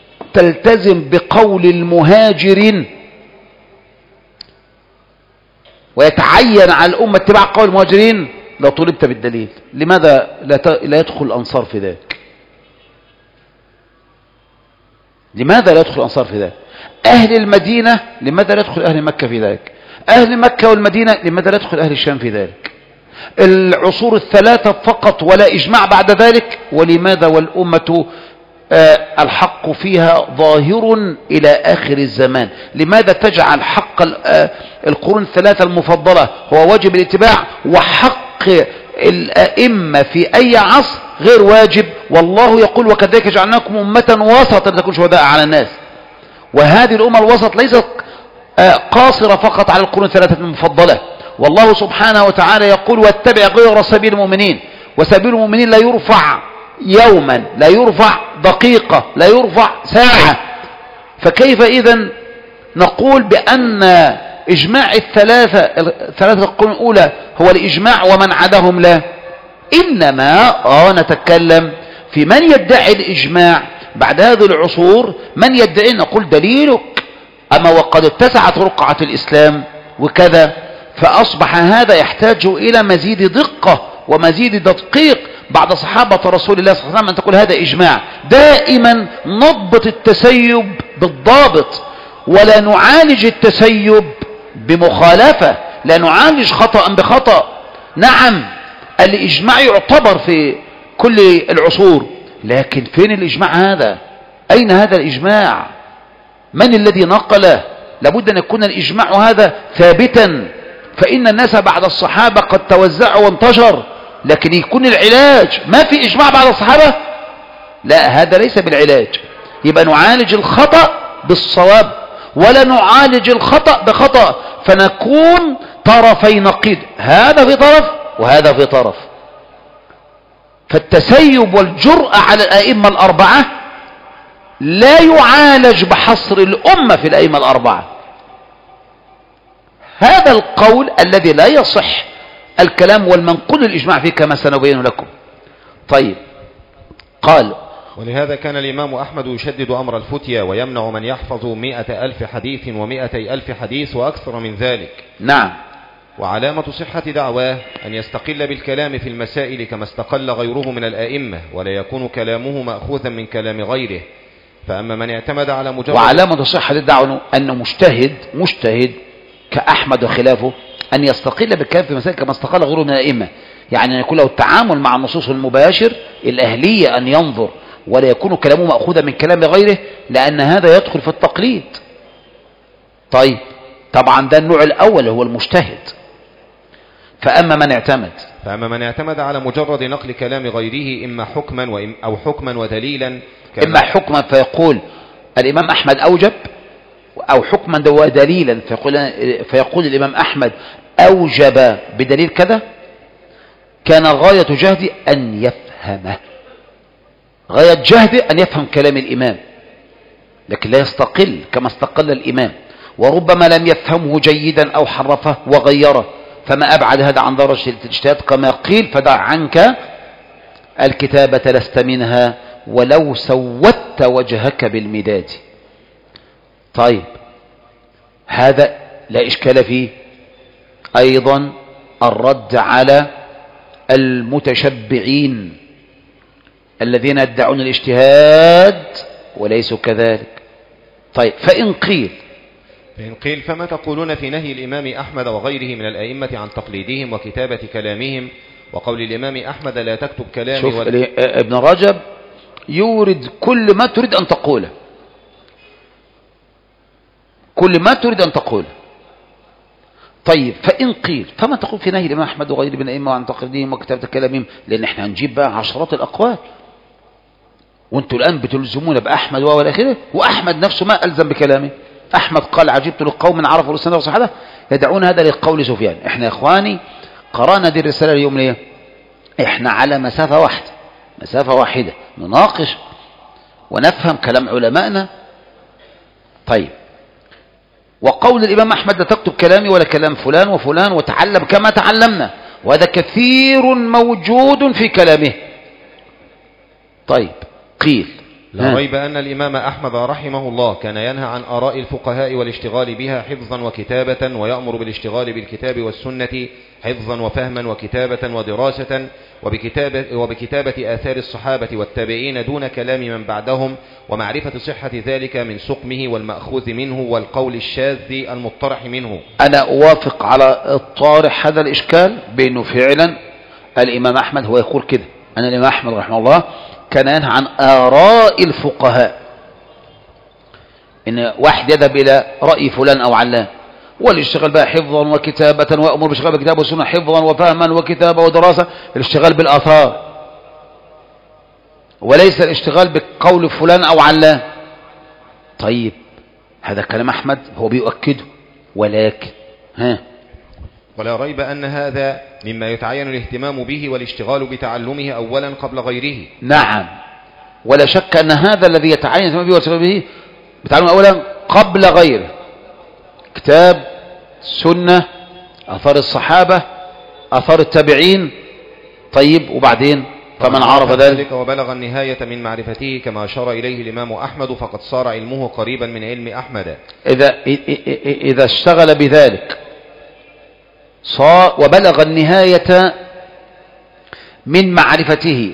تلتزم بقول المهاجرين ويتعين على الأمة اتباع قول المهاجرين لو طلبت بالدليل. لماذا لا يدخل الأنصار في ذلك؟ لماذا لا يدخل الأنصار في ذلك؟ أهل المدينة لماذا لا يدخل أهل مكة في ذلك؟ أهل مكة والمدينة لماذا لا يدخل أهل الشام في ذلك؟ العصور الثلاثة فقط ولا إجماع بعد ذلك، ولماذا والأمة آه الحق فيها ظاهر إلى آخر الزمان؟ لماذا تجعل حق آه القرون الثلاثة المفضلة هو واجب الاتباع وحق الأئمة في أي عصر غير واجب؟ والله يقول وكذلك جعلناكم أمة وسطا لتكونوا شهداء على الناس. وهذه الأمة الوسط ليست آه قاصرة فقط على القرون الثلاثة المفضلة. والله سبحانه وتعالى يقول واتبع غير سبيل المؤمنين، وسبيل المؤمنين لا يرفع يوما، لا يرفع دقيقة، لا يرفع ساعة. فكيف إذن نقول بأن إجماع الثلاثة الثلاثة القرون الأولى هو الإجماع ومن عداهم لا؟ إنما آه نتكلم في من يدعي الإجماع بعد هذه العصور. من يدعي؟ نقول دليلك أما وقد اتسعت رقعة الإسلام وكذا، فأصبح هذا يحتاج إلى مزيد دقة ومزيد تدقيق بعد صحابة رسول الله صلى الله عليه وسلم أن تقول هذا إجماع. دائما نضبط التسيب بالضابط، ولا نعالج التسيب بمخالفة، لا نعالج خطأ بخطأ. نعم الإجماع يعتبر في كل العصور، لكن فين الإجماع هذا؟ أين هذا الإجماع؟ من الذي نقله؟ لابد أن يكون الإجماع هذا ثابتا، فإن الناس بعد الصحابة قد توزعوا وانتشر، لكن يكون العلاج ما في إجماع بعد الصحابة؟ لا، هذا ليس بالعلاج. يبقى نعالج الخطأ بالصواب ولا نعالج الخطأ بخطأ، فنكون طرفي نقيض، هذا في طرف وهذا في طرف. فالتسيب والجرأة على الأئمة الأربعة لا يعالج بحصر الأمة في الأئمة الأربعة. هذا القول الذي لا يصح الكلام والمنقول الإجماع فيه كما سنبين لكم. طيب قال: ولهذا كان الإمام أحمد يشدد أمر الفتيا ويمنع من يحفظ مئة ألف حديث ومئتي ألف حديث وأكثر من ذلك. نعم. وعلامة صحة دعواه أن يستقل بالكلام في المسائل كما استقل غيره من الآئمة، ولا يكون كلامه مأخوذا من كلام غيره. فأما من اعتمد على مجرد وعلامة صحة الدعوة أنه مجتهد مجتهد كأحمد وخلافه أن يستقل بالكلام في المسائل كما استقل غيره من الآئمة، يعني أن يكون له التعامل مع النصوص المباشر، الأهلية أن ينظر ولا يكون كلامه مأخوذا من كلام غيره، لأن هذا يدخل في التقليد. طيب طبعا ده النوع الأول هو المجتهد. فأما من اعتمد فأما من اعتمد على مجرد نقل كلام غيره إما حكما وإم أو حكما ودليلا، إما حكما فيقول الإمام أحمد أوجب، أو حكما ودليلا فيقول, فيقول الإمام أحمد أوجب بدليل كذا، كان غاية جهدي أن يفهمه، غاية جهدي أن يفهم كلام الإمام، لكن لا يستقل كما استقل الإمام، وربما لم يفهمه جيدا أو حرفه وغيره، فما أبعد هذا عن درجة الاجتهاد كما قيل: فدع عنك الكتابة لست منها ولو سودت وجهك بالمداد. طيب هذا لا إشكال فيه. أيضا الرد على المتشبعين الذين يدعون الاجتهاد وليسوا كذلك. طيب فإن قيل فإن قيل فما تقولون في نهي الإمام أحمد وغيره من الأئمة عن تقليدهم وكتابة كلامهم، وقول الإمام أحمد لا تكتب كلامي؟ شوف ولا... ابن رجب يورد كل ما تريد أن تقوله، كل ما تريد أن تقوله. طيب فإن قيل فما تقول في نهي الإمام أحمد وغيره من الأئمة عن تقليدهم وكتابة كلامهم، لأن احنا هنجيب بقى عشرات الأقوال، وانتوا الآن بتلزمون بأحمد وإلى آخره، وأحمد نفسه ما ألزم بكلامه. أحمد قال: عجبت للقوم من عرفوا السنة وصحابة يدعون هذا لقول سفيان. احنا يا إخواني قرأنا دي الرسالة اليوم ليه؟ احنا على مسافة واحدة، مسافة واحدة نناقش ونفهم كلام علمائنا. طيب وقول الإمام أحمد لا تكتب كلامي ولا كلام فلان وفلان وتعلم كما تعلمنا، وهذا كثير موجود في كلامه. طيب قيل لا ريب أن الإمام أحمد رحمه الله كان ينهى عن آراء الفقهاء والاشتغال بها حفظا وكتابة، ويأمر بالاشتغال بالكتاب والسنة حفظا وفهما وكتابة ودراسة، وبكتابة, وبكتابة آثار الصحابة والتابعين دون كلام من بعدهم، ومعرفة صحة ذلك من سقمه والمأخوذ منه والقول الشاذ المطرح منه. أنا أوافق على الطارح هذا الإشكال بأنه فعلا الإمام أحمد هو يقول كده، أن الإمام أحمد رحمه الله كان ينهى عن آراء الفقهاء، إن واحد يذهب إلى رأي فلان أو علان والاشتغال بقى حفظا وكتابة، وأمر بالاشتغال بالكتاب والسنة حفظا وفهما وكتابة ودراسة، الاشتغال بالآثار وليس الاشتغال بقول فلان أو علان. طيب هذا كلام أحمد هو بيؤكده، ولكن ها ولا ريب أن هذا مما يتعين الاهتمام به والاشتغال بتعلمه أولا قبل غيره. نعم، ولا شك أن هذا الذي يتعين الاهتمام به والاشتغال به بتعلمه أولا قبل غيره، كتاب، سنة، أثار الصحابة، أثار التابعين. طيب وبعدين فمن عرف ذلك وبلغ النهاية من معرفته كما أشار إليه الإمام أحمد فقد صار علمه قريبا من علم أحمد. إذا, إذا اشتغل بذلك صار وبلغ النهاية من معرفته،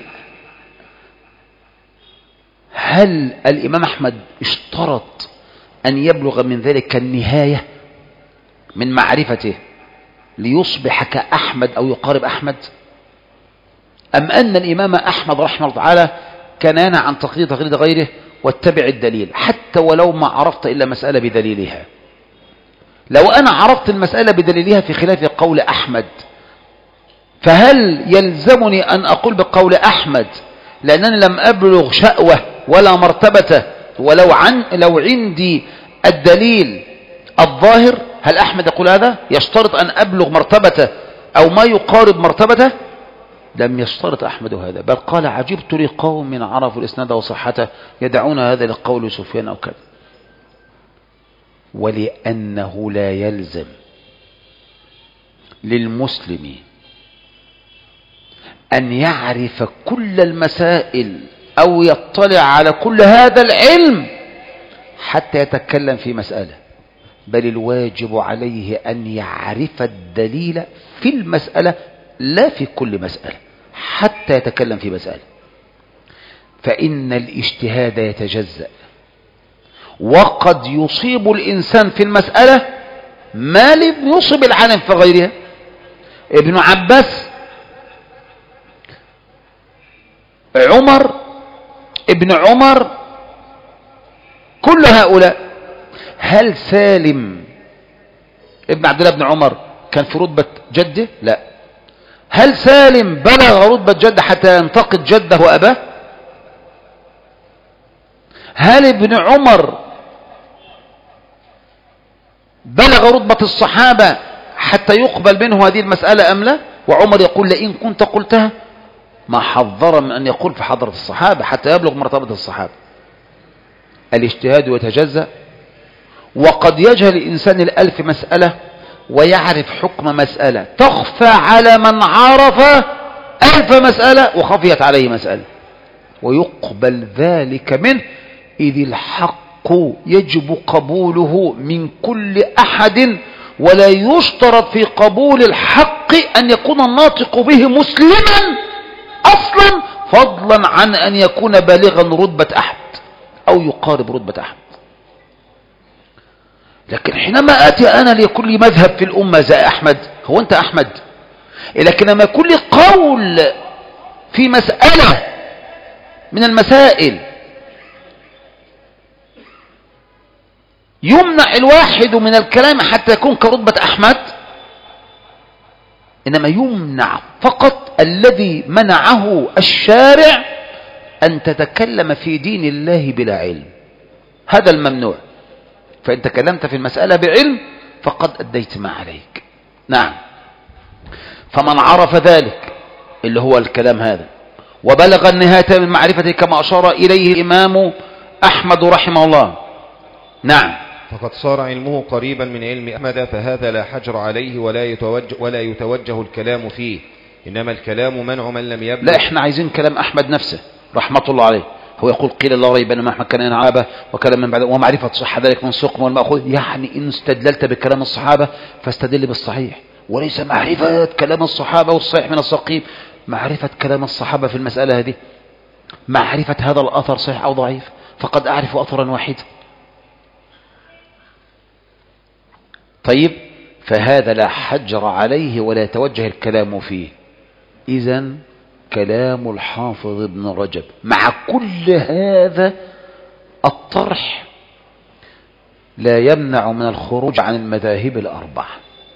هل الإمام أحمد اشترط أن يبلغ من ذلك النهاية من معرفته ليصبح كأحمد أو يقارب أحمد، أم أن الإمام أحمد رحمه الله تعالى كان ينهى عن تقليد تقليد غيره واتبع الدليل حتى ولو ما عرفت إلا مسألة بدليلها؟ لو أنا عرفت المسألة بدليلها في خلاف قول أحمد، فهل يلزمني أن أقول بقول أحمد لأنني لم أبلغ شأوة ولا مرتبة، ولو عن لو عندي الدليل الظاهر؟ هل أحمد يقول هذا؟ يشترط أن أبلغ مرتبته أو ما يقارب مرتبته؟ لم يشترط أحمد هذا، بل قال عجبت لقوم عرفوا الإسناد وصحته يدعون هذا لقول سفيان أو كذا. ولأنه لا يلزم للمسلم أن يعرف كل المسائل أو يطلع على كل هذا العلم حتى يتكلم في مسألة، بل الواجب عليه أن يعرف الدليل في المسألة لا في كل مسألة حتى يتكلم في مسألة. فإن الاجتهاد يتجزأ، وقد يصيب الإنسان في المسألة ما لم يصب العالم في غيرها. ابن عباس، عمر، ابن عمر، كل هؤلاء، هل سالم ابن عبد الله بن عمر كان في رتبة جده؟ لا. هل سالم بلغ رتبة جده حتى ينتقد جده وأباه؟ هل ابن عمر بلغ رتبة الصحابة حتى يقبل منه هذه المسألة أم لا؟ وعمر يقول لئن كنت قلتها ما حذر من أن يقول في حضرة الصحابة حتى يبلغ مرتبة الصحابة. الاجتهاد يتجزأ، وقد يجهل الإنسان الألف مسألة ويعرف حكم مسألة تخفى على من عرف ألف مسألة وخفيت عليه مسألة، ويقبل ذلك منه، إذ الحق يجب قبوله من كل أحد، ولا يشترط في قبول الحق أن يكون الناطق به مسلما أصلا، فضلا عن أن يكون بالغا رتبة أحد أو يقارب رتبة أحد. لكن حينما آتي أنا لكل مذهب في الأمة زي أحمد، هو أنت أحمد؟ لكن لما كل قول في مسألة من المسائل يمنع الواحد من الكلام حتى يكون كرتبة أحمد، إنما يمنع فقط الذي منعه الشارع أن تتكلم في دين الله بلا علم، هذا الممنوع. فإن تكلمت في المسألة بعلم فقد أديت ما عليك. نعم. فمن عرف ذلك اللي هو الكلام هذا وبلغ النهاية من معرفته كما أشار إليه الإمام أحمد رحمه الله، نعم، فقد صار علمه قريبا من علم أحمد، فهذا لا حجر عليه ولا يتوجه, ولا يتوجه الكلام فيه، إنما الكلام منع من لم يبلغ. لا، احنا عايزين كلام أحمد نفسه رحمة الله عليه. هو يقول قيل لا ريب أن أحمد كان ينعابه وكلام من بعد ومعرفة صحة ذلك من سقم والمأخوذ. يعني إن استدللت بكلام الصحابة فاستدل بالصحيح، وليس معرفة كلام الصحابة والصحيح من السقيم، معرفة كلام الصحابة في المسألة هذه، معرفة هذا الأثر صحيح أو ضعيف، فقد أعرف أثرا واحدا. طيب، فهذا لا حجر عليه ولا يتوجه الكلام فيه. إذن كلام الحافظ ابن رجب مع كل هذا الطرح لا يمنع من الخروج عن المذاهب الأربعة،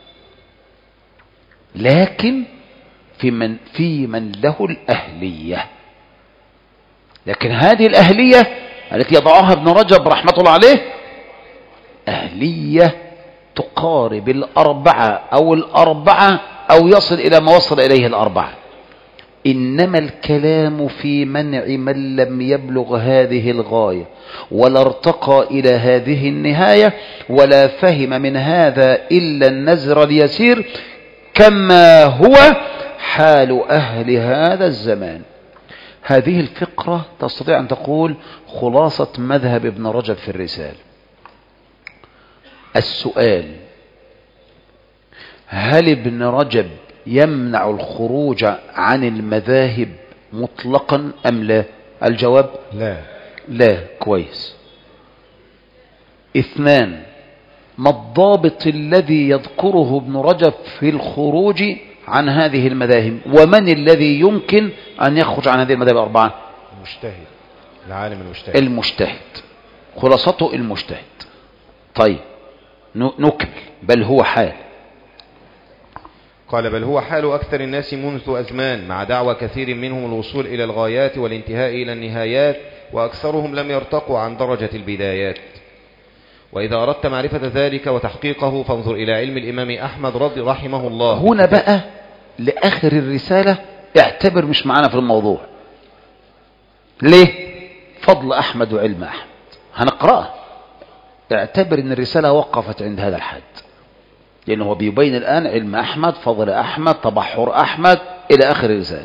لكن في من, في من له الأهلية. لكن هذه الأهلية التي يضعها ابن رجب رحمة الله عليه أهلية تقارب الأربعة أو الأربعة أو يصل إلى ما وصل إليه الأربعة. إنما الكلام في منع من لم يبلغ هذه الغاية ولا ارتقى إلى هذه النهاية ولا فهم من هذا إلا النزر اليسير، كما هو حال أهل هذا الزمان. هذه الفقرة تستطيع أن تقول خلاصة مذهب ابن رجب في الرسالة. السؤال: هل ابن رجب يمنع الخروج عن المذاهب مطلقا أم لا؟ الجواب لا. لا. كويس. اثنان: ما الضابط الذي يذكره ابن رجب في الخروج عن هذه المذاهب، ومن الذي يمكن أن يخرج عن هذه المذاهب الأربعة؟ المجتهد، العالم المجتهد. المجتهد، خلاصته المجتهد. طيب نكمل. بل هو حال. قال: بل هو حال أكثر الناس منذ أزمان، مع دعوى كثير منهم الوصول إلى الغايات والانتهاء إلى النهايات، وأكثرهم لم يرتقوا عن درجة البدايات. وإذا أردت معرفة ذلك وتحقيقه فانظر إلى علم الإمام أحمد رضي رحمه الله. هنا بقى لآخر الرسالة اعتبر مش معانا في الموضوع. ليه؟ فضل أحمد وعلم أحمد هنقرأه، اعتبر ان الرسالة وقفت عند هذا الحد، لأنه هو بيبين الآن علم أحمد، فضل أحمد، تبحر أحمد إلى آخر الرسالة.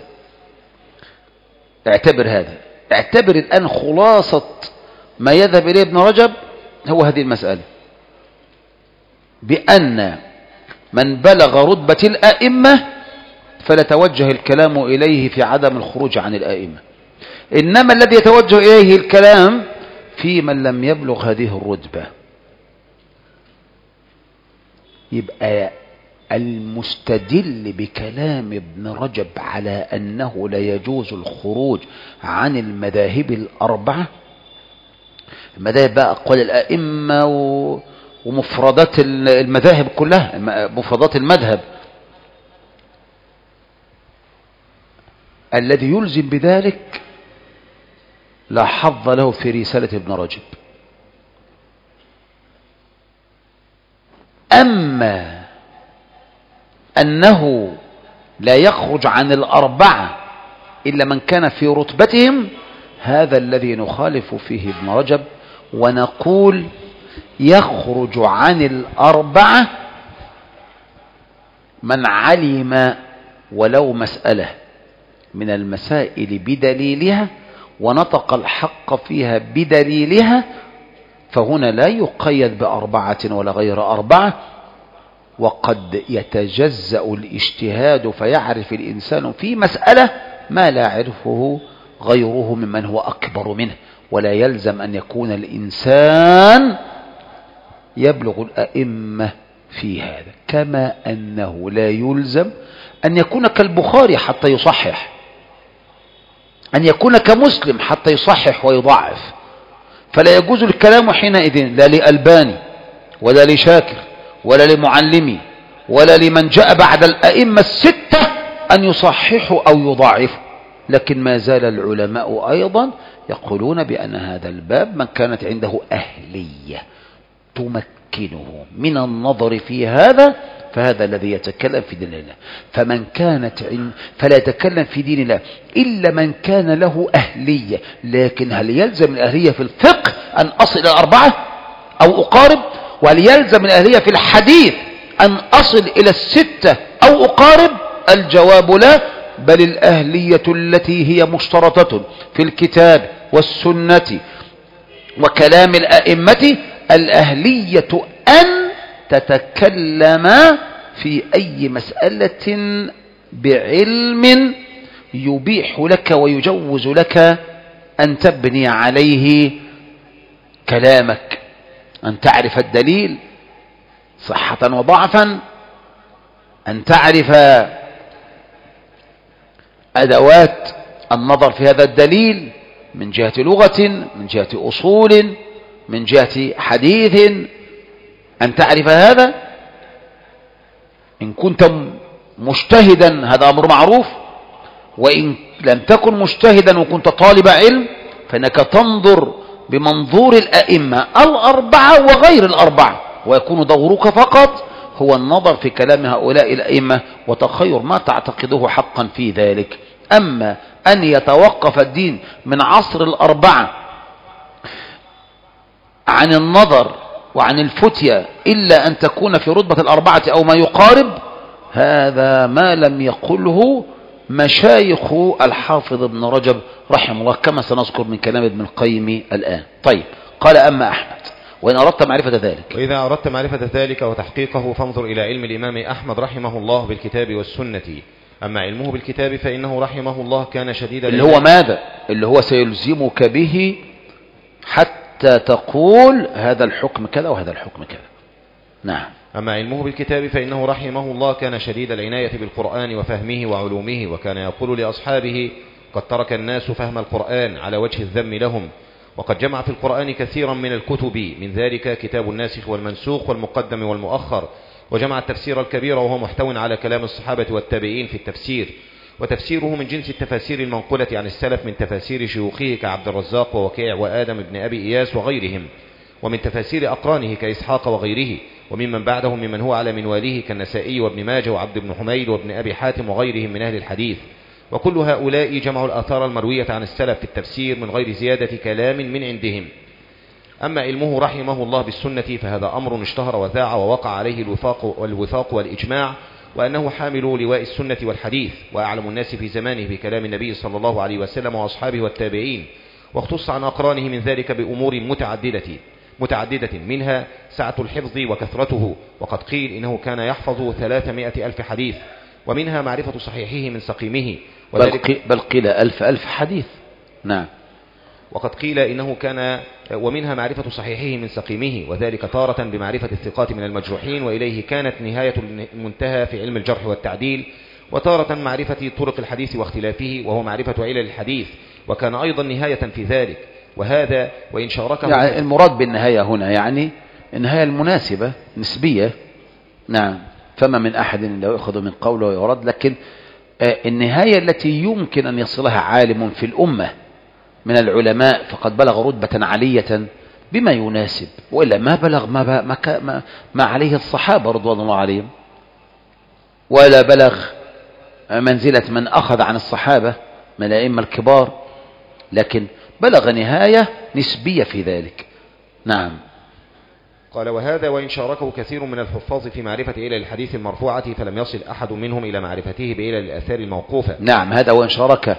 اعتبر هذا، اعتبر الآن خلاصة ما يذهب إليه ابن رجب هو هذه المسألة، بأن من بلغ رتبة الأئمة فلا توجه الكلام إليه في عدم الخروج عن الأئمة، إنما الذي يتوجه إليه الكلام في من لم يبلغ هذه الرتبة. يبقى المستدل بكلام ابن رجب على أنه لا يجوز الخروج عن المذاهب الأربعة، المذاهب بقى أقوال الأئمة ومفردات المذاهب كلها، مفردات المذهب، الذي يلزم بذلك لا حظ له في رسالة ابن رجب. أما أنه لا يخرج عن الأربعة إلا من كان في رتبتهم، هذا الذي نخالف فيه ابن رجب، ونقول يخرج عن الأربعة من علم ولو مسألة من المسائل بدليلها ونطق الحق فيها بدليلها، فهنا لا يقيد بأربعة ولا غير أربعة. وقد يتجزأ الاجتهاد فيعرف الإنسان في مسألة ما لا يعرفه غيره ممن هو أكبر منه، ولا يلزم أن يكون الإنسان يبلغ الأئمة في هذا، كما أنه لا يلزم أن يكون كالبخاري حتى يصحح، أن يكون كمسلم حتى يصحح ويضعف. فلا يجوز الكلام حينئذ لا لألباني ولا لشاكر ولا لمعلمي ولا لمن جاء بعد الأئمة الستة أن يصححوا أو يضعفوا، لكن ما زال العلماء أيضا يقولون بأن هذا الباب من كانت عنده أهلية تمكنه من النظر في هذا فهذا الذي يتكلم في دين الله. فمن كانت عن فلا يتكلم في دين الله إلا من كان له أهلية. لكن هل يلزم الأهلية في الفقه أن أصل إلى أربعة أو أقارب؟ وهل يلزم الأهلية في الحديث أن أصل إلى الستة أو أقارب؟ الجواب لا، بل الأهلية التي هي مشترطة في الكتاب والسنة وكلام الأئمة الأهلية أن تتكلم في أي مسألة بعلم يبيح لك ويجوز لك أن تبني عليه كلامك، أن تعرف الدليل صحة وضعفا، أن تعرف أدوات النظر في هذا الدليل من جهة لغة، من جهة أصول، من جهة حديث، أن تعرف هذا. إن كنت مجتهدا هذا أمر معروف، وإن لم تكن مجتهدا وكنت طالب علم فإنك تنظر بمنظور الأئمة الأربعة وغير الأربعة، ويكون دورك فقط هو النظر في كلام هؤلاء الأئمة وتخير ما تعتقده حقا في ذلك. أما أن يتوقف الدين من عصر الأربعة عن النظر وعن الفتية إلا أن تكون في رتبة الأربعة أو ما يقارب، هذا ما لم يقله مشايخ الحافظ ابن رجب رحمه الله، كما سنذكر من كلام ابن القيم الآن. طيب، قال أما أحمد وإن أردت معرفة ذلك وإذا أردت معرفة ذلك وتحقيقه فانظر إلى علم الإمام أحمد رحمه الله بالكتاب والسنة. أما علمه بالكتاب فإنه رحمه الله كان شديدا اللي هو ماذا؟ اللي هو سيلزمك به حتى تقول هذا الحكم كذا وهذا الحكم كذا. نعم. أما علمه بالكتاب فإنه رحمه الله كان شديد العناية بالقرآن وفهمه وعلومه، وكان يقول لأصحابه قد ترك الناس فهم القرآن على وجه الذم لهم، وقد جمع في القرآن كثيرا من الكتب، من ذلك كتاب الناسخ والمنسوخ والمقدم والمؤخر، وجمع التفسير الكبير وهو محتو على كلام الصحابة والتابعين في التفسير، وتفسيره من جنس التفاسير المنقولة عن السلف من تفاسير شيوخه كعبد الرزاق ووكيع وآدم بن أبي إياس وغيرهم، ومن تفاسير أقرانه كإسحاق وغيره، وممن بعدهم ممن هو على منواله كالنسائي وابن ماجه وعبد بن حميد وابن أبي حاتم وغيرهم من أهل الحديث. وكل هؤلاء جمعوا الآثار المروية عن السلف في التفسير من غير زيادة كلام من عندهم. أما علمه رحمه الله بالسنة فهذا أمر اشتهر وذاع ووقع عليه الوفاق والوفاق والإجماع، وأنه حامل لواء السنة والحديث، وأعلم الناس في زمانه بكلام النبي صلى الله عليه وسلم وأصحابه والتابعين، واختص عن أقرانه من ذلك بأمور متعددة متعددة منها سعة الحفظ وكثرته، وقد قيل إنه كان يحفظ ثلاثمائة ألف حديث، ومنها معرفة صحيحه من سقيمه، بل, بل قيل ألف ألف حديث. نعم. وقد قيل إنه كان ومنها معرفة صحيحه من سقيمه، وذلك تارة بمعرفة الثقات من المجروحين، وإليه كانت نهاية المنتهى في علم الجرح والتعديل، وتارة معرفة طرق الحديث واختلافه، وهو معرفة علل الحديث، وكان أيضا نهاية في ذلك. وهذا وإن شاركه يعني المراد بالنهاية هنا يعني النهاية المناسبة نسبية. نعم. فما من أحد لا يأخذ من قوله ويرد، لكن النهاية التي يمكن أن يصلها عالم في الأمة من العلماء فقد بلغ رتبة عالية بما يناسب، وإلا ما بلغ ما, ما, ما, ما عليه الصحابة رضوان الله عليهم، ولا بلغ منزلة من أخذ عن الصحابة من الأئمة الكبار، لكن بلغ نهاية نسبية في ذلك. نعم. قال: وهذا وإن شاركه كثير من الحفاظ في معرفة إلى الحديث المرفوعة فلم يصل أحد منهم إلى معرفته بإلى الآثار الموقوفة. نعم، هذا وإن شارك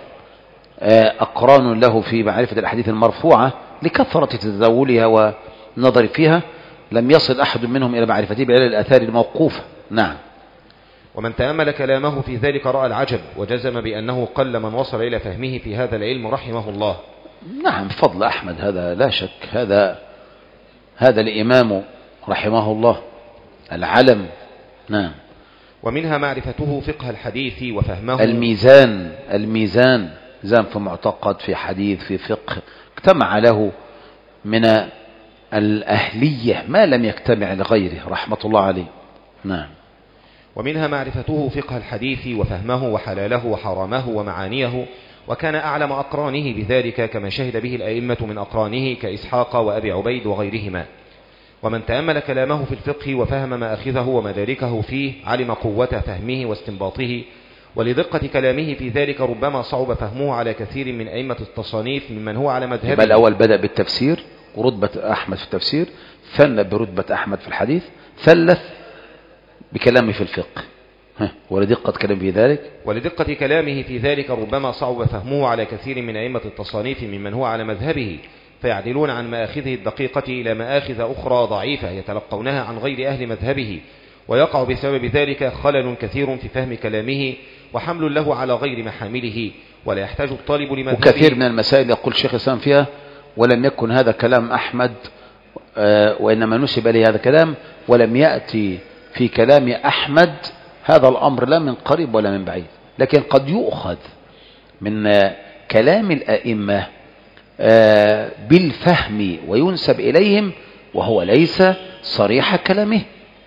أقران له في معرفة الحديث المرفوعة لكثرة تداولها والنظر فيها لم يصل أحد منهم إلى معرفته بإلى الآثار الموقوفة. نعم. ومن تأمل كلامه في ذلك رأى العجب، وجزم بأنه قل من وصل إلى فهمه في هذا العلم رحمه الله. نعم، فضل أحمد هذا لا شك، هذا هذا الإمام رحمه الله العلم. نعم. ومنها معرفته فقه الحديث وفهمه. الميزان الميزان ميزان في معتقد، في حديث، في فقه، اجتمع له من الأهلية ما لم يجتمع لغيره رحمة الله عليه. نعم. ومنها معرفته فقه الحديث وفهمه وحلاله وحرامه ومعانيه، وكان أعلم أقرانه بذلك كما شهد به الأئمة من أقرانه كإسحاق وأبي عبيد وغيرهما. ومن تأمل كلامه في الفقه وفهم ما أخذه ومداركه فيه علم قوة فهمه واستنباطه، ولدقة كلامه في ذلك ربما صعب فهمه على كثير من أئمة التصانيف ممن هو على مذهبه. يبقى الأول بدأ بالتفسير ورتبة أحمد في التفسير، ثنى برتبة أحمد في الحديث، ثلث بكلامه في الفقه ولدقة كلامه في ذلك ولدقة كلامه في ذلك ربما صعب فهمه على كثير من أئمة التصانيف ممن هو على مذهبه، فيعدلون عن مآخذه الدقيقة إلى مآخذ أخرى ضعيفة يتلقونها عن غير أهل مذهبه، ويقع بسبب ذلك خلل كثير في فهم كلامه وحمل له على غير محامله، ولا يحتاج الطالب لمذهبه. وكثير من المسائل يقول شيخ الإسلام فيها ولم يكن هذا كلام أحمد، آه وإنما نسب إليه هذا كلام ولم يأتي في كلام أحمد هذا الأمر لا من قريب ولا من بعيد، لكن قد يؤخذ من آه كلام الأئمة آه بالفهم وينسب إليهم وهو ليس صريح كلامه.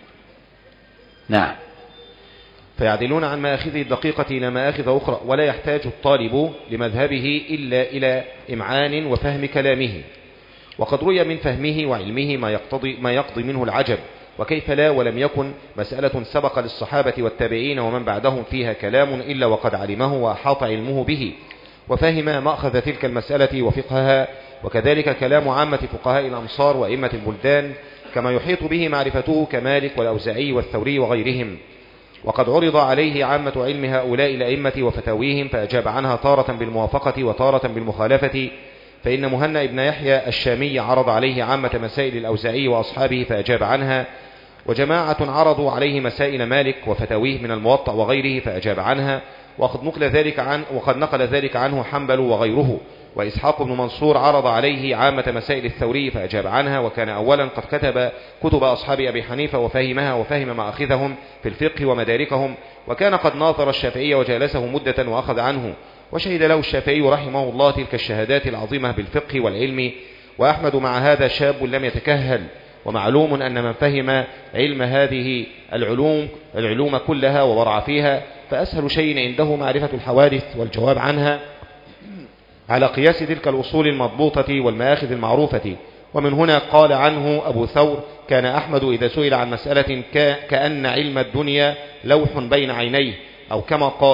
نعم. فيعدلون عن مآخذه الدقيقة إلى مآخذ أخرى، ولا يحتاج الطالب لمذهبه إلا إلى إمعان وفهم كلامه، وقد روي من فهمه وعلمه ما يقتضي, ما يقضي منه العجب، وكيف لا، ولم يكن مسألة سبق للصحابة والتابعين ومن بعدهم فيها كلام إلا وقد علمه وأحاط علمه به وفهم مأخذ تلك المسألة وفقهها، وكذلك كلام عامة فقهاء الأمصار وأئمة البلدان كما يحيط به معرفته كمالك والأوزاعي والثوري وغيرهم. وقد عرض عليه عامة علم هؤلاء الأئمة وفتاويهم فأجاب عنها تارة بالموافقة وتارة بالمخالفة، فإن مهنا ابن يحيى الشامي عرض عليه عامة مسائل الأوزاعي وأصحابه فأجاب عنها، وجماعة عرضوا عليه مسائل مالك وفتاويه من الموطأ وغيره فأجاب عنها، وقد نقل ذلك عن وقد نقل ذلك عنه حنبل وغيره. وإسحاق بن منصور عرض عليه عامة مسائل الثوري فأجاب عنها، وكان أولا قد كتب كتب أصحاب أبي حنيفة وفهمها وفهم مأخذهم في الفقه ومداركهم، وكان قد ناظر الشافعي وجالسه مدة وأخذ عنه، وشهد له الشافعي رحمه الله تلك الشهادات العظيمة بالفقه والعلم. وأحمد مع هذا شاب لم يتكهل، ومعلوم أن من فهم علم هذه العلوم العلوم كلها وورع فيها فأسهل شيء عنده معرفة الحوادث والجواب عنها على قياس تلك الأصول المضبوطة والمآخذ المعروفة. ومن هنا قال عنه أبو ثور: كان أحمد إذا سئل عن مسألة كأن علم الدنيا لوح بين عينيه، أو كما قال: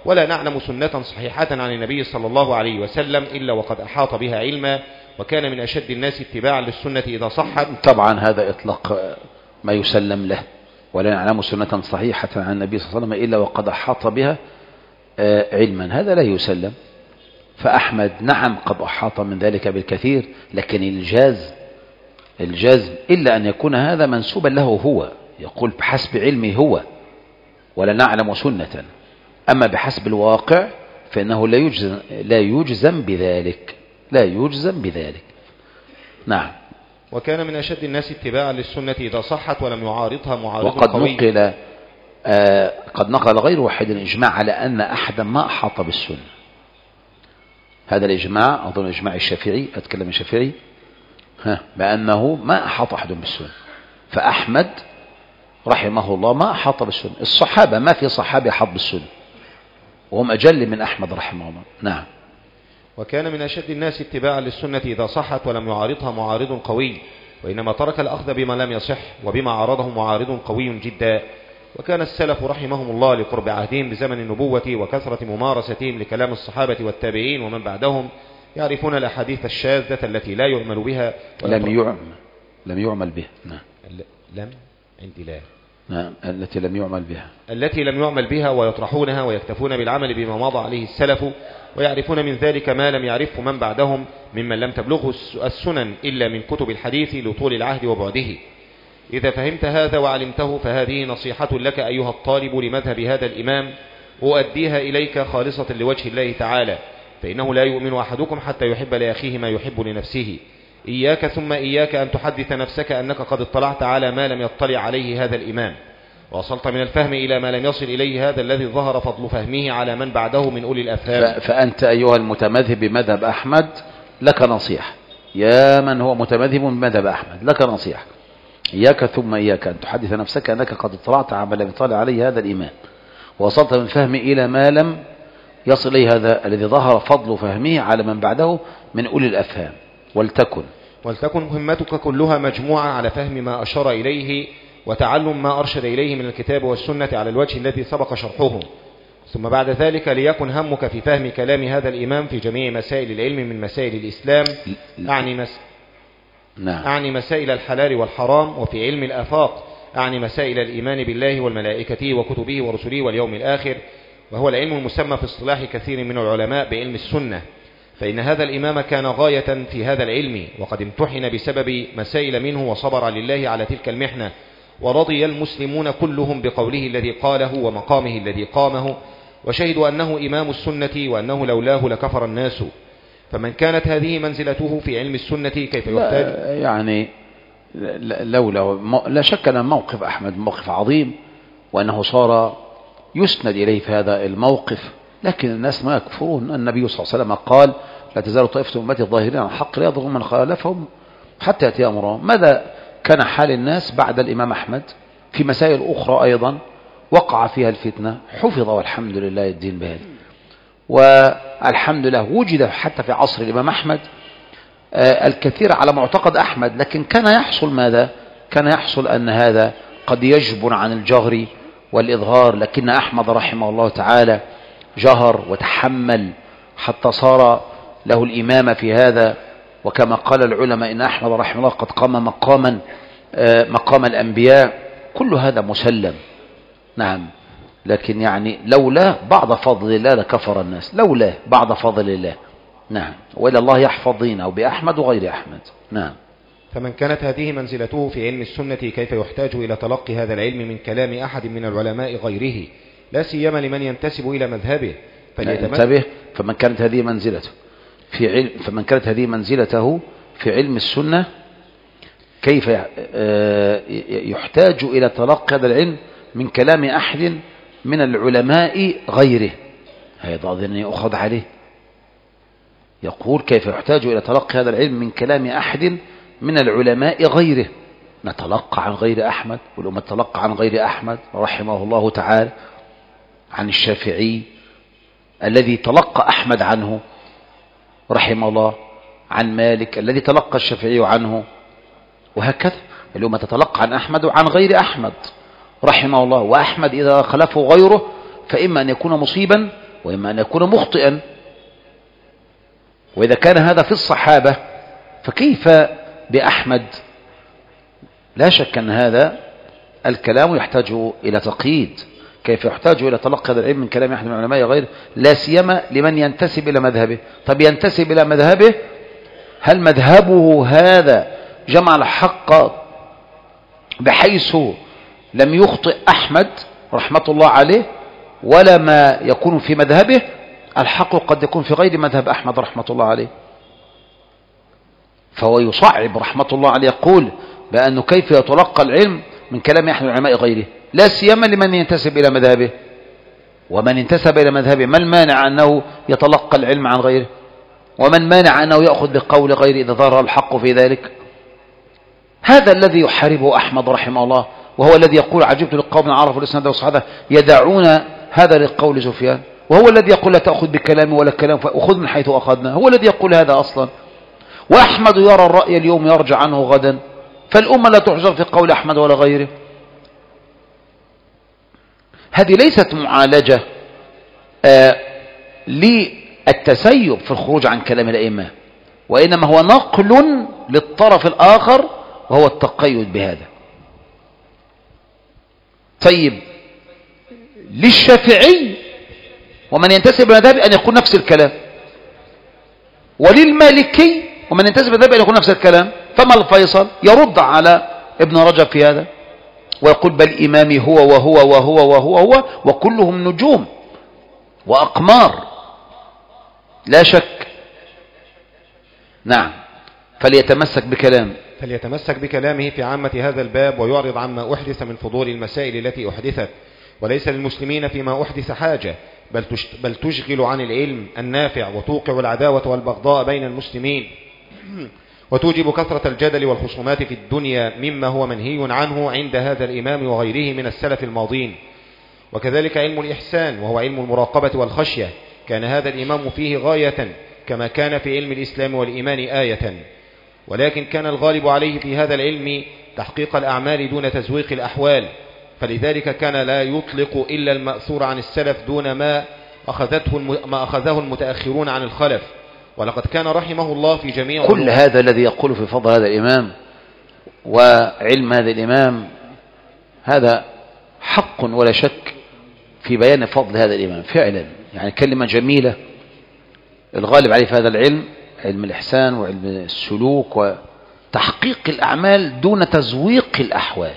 ولا نعلم سنة صحيحة عن النبي صلى الله عليه وسلم إلا وقد أحاط بها علما، وكان من أشد الناس اتباعا للسنة إذا صحت. طبعا هذا إطلاق ما يسلم له، ولا نعلم سنة صحيحة عن النبي صلى الله عليه وسلم إلا وقد أحاط بها علما، هذا لا يسلم. فأحمد نعم قد أحاط من ذلك بالكثير، لكن الجاز الجزم إلا أن يكون هذا منسوبا له هو، يقول بحسب علمي هو ولا نعلم سنة. أما بحسب الواقع فإنه لا يجزم, لا يجزم بذلك لا يجزم بذلك نعم. وكان من أشد الناس اتباعا للسنة إذا صحت ولم يعارضها معارض وقد قوي. نقل آه قد نقل غير واحد الإجماع على أن أحدا ما أحاط بالسنة. هذا الإجماع أظن إجماع الشافعي، أتكلم الشافعي ها بأنه ما أحاط أحد بالسنة. فأحمد رحمه الله ما أحاط بالسنة. الصحابة ما في صحابي أحاط بالسنة وهم أجل من أحمد رحمه الله. نعم. وكان من أشد الناس اتباعا للسنة إذا صحت ولم يعارضها معارض قوي، وإنما ترك الأخذ بما لم يصح وبما عارضه معارض قوي جدا. وكان السلف رحمهم الله لقرب عهدهم بزمن النبوة وكثرة ممارستهم لكلام الصحابة والتابعين ومن بعدهم يعرفون الأحاديث الشاذة التي لا يعمل بها لم يعمل لم يعمل بها نعم. لم عندي لا نعم التي لم يعمل بها التي لم يعمل بها ويطرحونها ويكتفون بالعمل بما مضى عليه السلف، ويعرفون من ذلك ما لم يعرفه من بعدهم ممن لم تبلغه السنن إلا من كتب الحديث لطول العهد وبعده. إذا فهمت هذا وعلمته فهذه نصيحة لك أيها الطالب لمذهب هذا الإمام، أؤديها إليك خالصة لوجه الله تعالى، فإنه لا يؤمن أحدكم حتى يحب لأخيه ما يحب لنفسه. إياك ثم إياك أن تحدث نفسك أنك قد اطلعت على ما لم يطلع عليه هذا الإمام، ووصلت من الفهم إلى ما لم يصل إليه هذا الذي ظهر فضل فهمه على من بعده من أولي الأفهام. فأنت أيها المتمذهب بمذهب أحمد لك نصيحة، يا من هو متمذهب بمذهب أحمد لك نصيحة، إياك ثم إياك أن تحدث نفسك أنك قد اطلعت على ما لم يطلع عليه هذا الإمام، ووصلت من الفهم إلى ما لم يصل إليه هذا الذي ظهر فضل فهمه على من بعده من أولي الأفهام. ولتكن ولتكن مهمتك كلها مجموعة على فهم ما أشار إليه وتعلم ما أرشد إليه من الكتاب والسنة على الوجه الذي سبق شرحه. ثم بعد ذلك ليكن همك في فهم كلام هذا الإمام في جميع مسائل العلم من مسائل الإسلام، أعني, مس... نعم. أعني مسائل الحلال والحرام، وفي علم الآفاق أعني مسائل الإيمان بالله والملائكة وكتبه ورسله واليوم الآخر، وهو العلم المسمى في اصطلاح كثير من العلماء بعلم السنة. فإن هذا الإمام كان غاية في هذا العلم، وقد امتحن بسبب مسائل منه وصبر لله على تلك المحنة، ورضي المسلمون كلهم بقوله الذي قاله ومقامه الذي قامه، وشهدوا أنه إمام السنة وأنه لولاه لكفر الناس. فمن كانت هذه منزلته في علم السنة كيف يحتاج؟ يعني لولا لا شك أن موقف أحمد موقف عظيم، وأنه صار يسند إليه في هذا الموقف، لكن الناس ما يكفرون. النبي صلى الله عليه وسلم قال لا تزال طائفة أمتي الظاهرين على الحق لا يضرهم من خالفهم حتى يأتي أمرهم. ماذا كان حال الناس بعد الإمام أحمد في مسائل أخرى أيضا وقع فيها الفتنة؟ حفظ والحمد لله الدين بهذا، والحمد لله وجد حتى في عصر الإمام أحمد الكثير على معتقد أحمد، لكن كان يحصل ماذا؟ كان يحصل أن هذا قد يجبن عن الجهر والإظهار، لكن أحمد رحمه الله تعالى جهر وتحمل حتى صار له الإمامة في هذا. وكما قال العلماء إن أحمد رحمه الله قد قام مقاما مقام الأنبياء، كل هذا مسلم. نعم، لكن يعني لولا بعض فضل الله لكفر الناس، لولا بعض فضل الله. نعم، وإلى الله يحفظ دينه بأحمد وغير أحمد. نعم. فمن كانت هذه منزلته في علم السنة كيف يحتاج إلى تلقي هذا العلم من كلام أحد من العلماء غيره، لا سيما لمن ينتسب إلى مذهبه. فليتنبه. فمن كانت هذه منزلته في علم فمن كانت هذه منزلته في علم السنة كيف يحتاج إلى تلقي هذا العلم من كلام أحد من العلماء غيره. هذا أظن يؤخذ عليه. يقول كيف يحتاج إلى تلقي هذا العلم من كلام أحد من العلماء غيره. نتلقى عن غير أحمد، والأمة تلقى عن غير أحمد رحمه الله تعالى، عن الشافعي الذي تلقى أحمد عنه رحمه الله، عن مالك الذي تلقى الشافعي عنه، وهكذا الأمة تتلقى عن أحمد وعن غير أحمد رحمه الله. وأحمد إذا خلفه غيره فإما أن يكون مصيبا وإما أن يكون مخطئا. وإذا كان هذا في الصحابة فكيف بأحمد؟ لا شك أن هذا الكلام يحتاج إلى تقييد، كيف يحتاج إلى تلقي هذا العلم من كلام أحد من العلماء غيره، لا سيما لمن ينتسب إلى مذهبه. طب ينتسب إلى مذهبه، هل مذهبه هذا جمع الحق بحيث لم يخطئ أحمد رحمة الله عليه ولا ما يكون في مذهبه؟ الحق قد يكون في غير مذهب أحمد رحمة الله عليه. فهو يصعب رحمة الله عليه، يقول بأنه كيف يتلقى العلم من كلام أحد من العلماء غيره، لا سيما لمن ينتسب إلى مذهبه. ومن انتسب إلى مذهبه ما المانع أنه يتلقى العلم عن غيره؟ ومن مانع أنه يأخذ بقول غيره إذا ظهر الحق في ذلك؟ هذا الذي يحاربه أحمد رحمه الله، وهو الذي يقول عجبت للقوم عرفوا الإسناد والصحابة يدعون هذا لقول سفيان، وهو الذي يقول لا تأخذ بكلامي ولا كلام وخذ من حيث أخذنا، هو الذي يقول هذا أصلا. وأحمد يرى الرأي اليوم يرجع عنه غدا، فالأمة لا تحجر في قول أحمد ولا غيره. هذه ليست معالجة آه للتسيب في الخروج عن كلام الأئمة، وإنما هو نقل للطرف الآخر وهو التقيد بهذا. طيب للشافعي ومن ينتسب إلى مذهبه أن يقول نفس الكلام، وللمالكي ومن ينتسب إلى مذهبه أن يقول نفس الكلام، فما الفيصل؟ يرد على ابن رجب في هذا ويقول بل إمامي هو وهو وهو وهو هو وكلهم نجوم وأقمار لا شك. نعم، فليتمسك بكلام فليتمسك بكلامه في عامة هذا الباب ويعرض عما أحدث من فضول المسائل التي أحدثت، وليس للمسلمين فيما أحدث حاجة، بل بل تشغل عن العلم النافع وتوقع العداوة والبغضاء بين المسلمين وتوجب كثرة الجدل والخصومات في الدنيا مما هو منهي عنه عند هذا الإمام وغيره من السلف الماضين. وكذلك علم الإحسان وهو علم المراقبة والخشية، كان هذا الإمام فيه غاية كما كان في علم الإسلام والإيمان آية، ولكن كان الغالب عليه في هذا العلم تحقيق الأعمال دون تزويق الأحوال، فلذلك كان لا يطلق إلا المأثور عن السلف دون ما أخذته ما أخذه المتأخرون عن الخلف. ولقد كان رحمه الله في جميع كل هذا الذي يقول في فضل هذا الإمام وعلم هذا الإمام هذا حق ولا شك في بيان فضل هذا الإمام فعلا، يعني كلمة جميلة. الغالب عليه في هذا العلم علم الإحسان وعلم السلوك وتحقيق الأعمال دون تزويق الأحوال،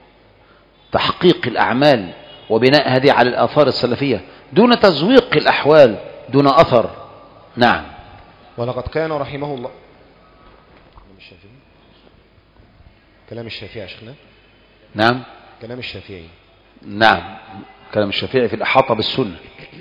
تحقيق الأعمال وبناء هذه على الآثار السلفية دون تزويق الأحوال دون أثر. نعم. ولقد كان رحمه الله كلام الشافعي كلام الشافعي يا شيخنا. نعم كلام الشافعي. نعم كلام الشافعي في الإحاطة بالسنة.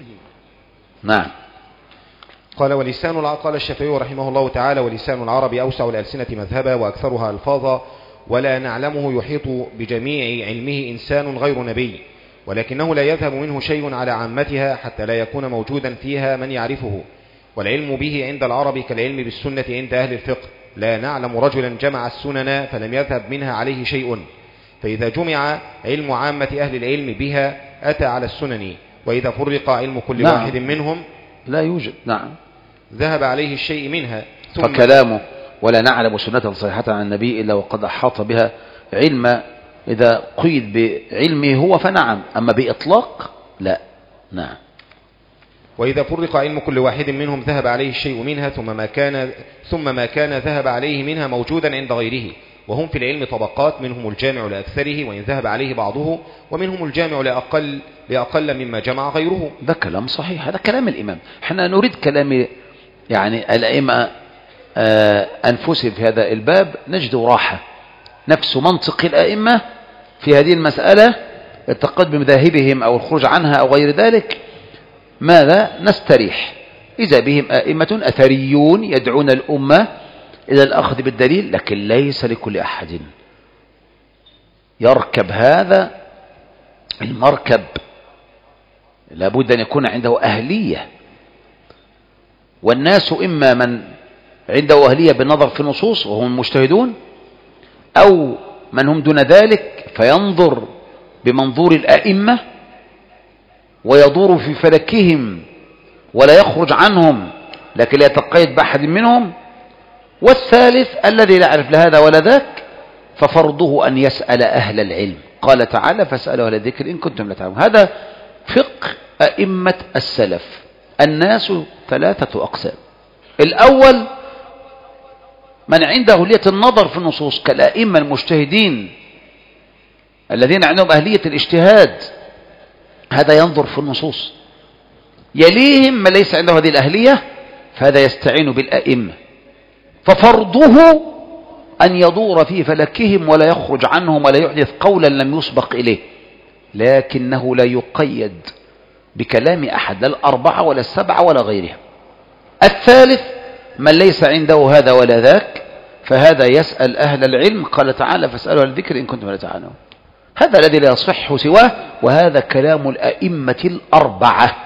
نعم. قال ولسان قال الشافعي رحمه الله تعالى ولسان العرب أوسع الألسنة مذهبا وأكثرها ألفاظا، ولا نعلمه يحيط بجميع علمه إنسان غير نبي، ولكنه لا يذهب منه شيء على عامتها حتى لا يكون موجودا فيها من يعرفه. والعلم به عند العرب كالعلم بالسنة عند أهل الفقه، لا نعلم رجلا جمع السنن فلم يذهب منها عليه شيء، فإذا جمع علم عامة أهل العلم بها أتى على السنن، وإذا فرق علم كل نعم. واحد منهم لا يوجد. نعم. ذهب عليه الشيء منها. ثم فكلامه ولا نعلم سنة صحيحة عن النبي إلا وقد أحاط بها علم، إذا قيد بعلمه هو فنعم، أما بإطلاق لا. نعم. وإذا فرق علم كل واحد منهم ذهب عليه الشيء منها، ثم ما كان ثم ما كان ذهب عليه منها موجودا عند غيره. وهم في العلم طبقات، منهم الجامع لأكثره وإن ذهب عليه بعضه، ومنهم الجامع لأقل لأقل مما جمع غيره. ده كلام صحيح، هذا كلام الإمام. احنا نريد كلام يعني الأئمة أنفسهم في هذا الباب، نجد راحة نفس منطق الأئمة في هذه المسألة، التقد بمذاهبهم أو الخروج عنها أو غير ذلك. ماذا نستريح إذا بهم أئمة أثريون يدعون الأمة إلى الأخذ بالدليل، لكن ليس لكل أحد يركب هذا المركب، لابد أن يكون عنده أهلية. والناس إما من عنده أهلية بالنظر في النصوص وهم المجتهدون، أو من هم دون ذلك فينظر بمنظور الأئمة ويدور في فلكهم ولا يخرج عنهم لكن لا يتقيد بأحد منهم. والثالث الذي لا يعرف لهذا ولا ذاك ففرضه أن يسأل أهل العلم. قال تعالى فاسألوا أهل الذكر إن كنتم لا تعلمون. هذا فقه أئمة السلف. الناس ثلاثة أقسام. الأول من عنده أهلية النظر في النصوص كالأئمة المجتهدين الذين عندهم أهلية الاجتهاد، هذا ينظر في النصوص. يليهم من ليس عنده هذه الأهلية فهذا يستعين بالأئمة، ففرضه أن يدور في فلكهم ولا يخرج عنهم ولا يحدث قولا لم يسبق إليه، لكنه لا يقيد بكلام أحد لا الأربعة ولا السبعة ولا غيرها. الثالث من ليس عنده هذا ولا ذاك فهذا يسأل أهل العلم. قال تعالى فاسألوا أهل الذكر إن كنتم لا تعلمون. هذا الذي لا يصح سواه، وهذا كلام الأئمة الأربعة.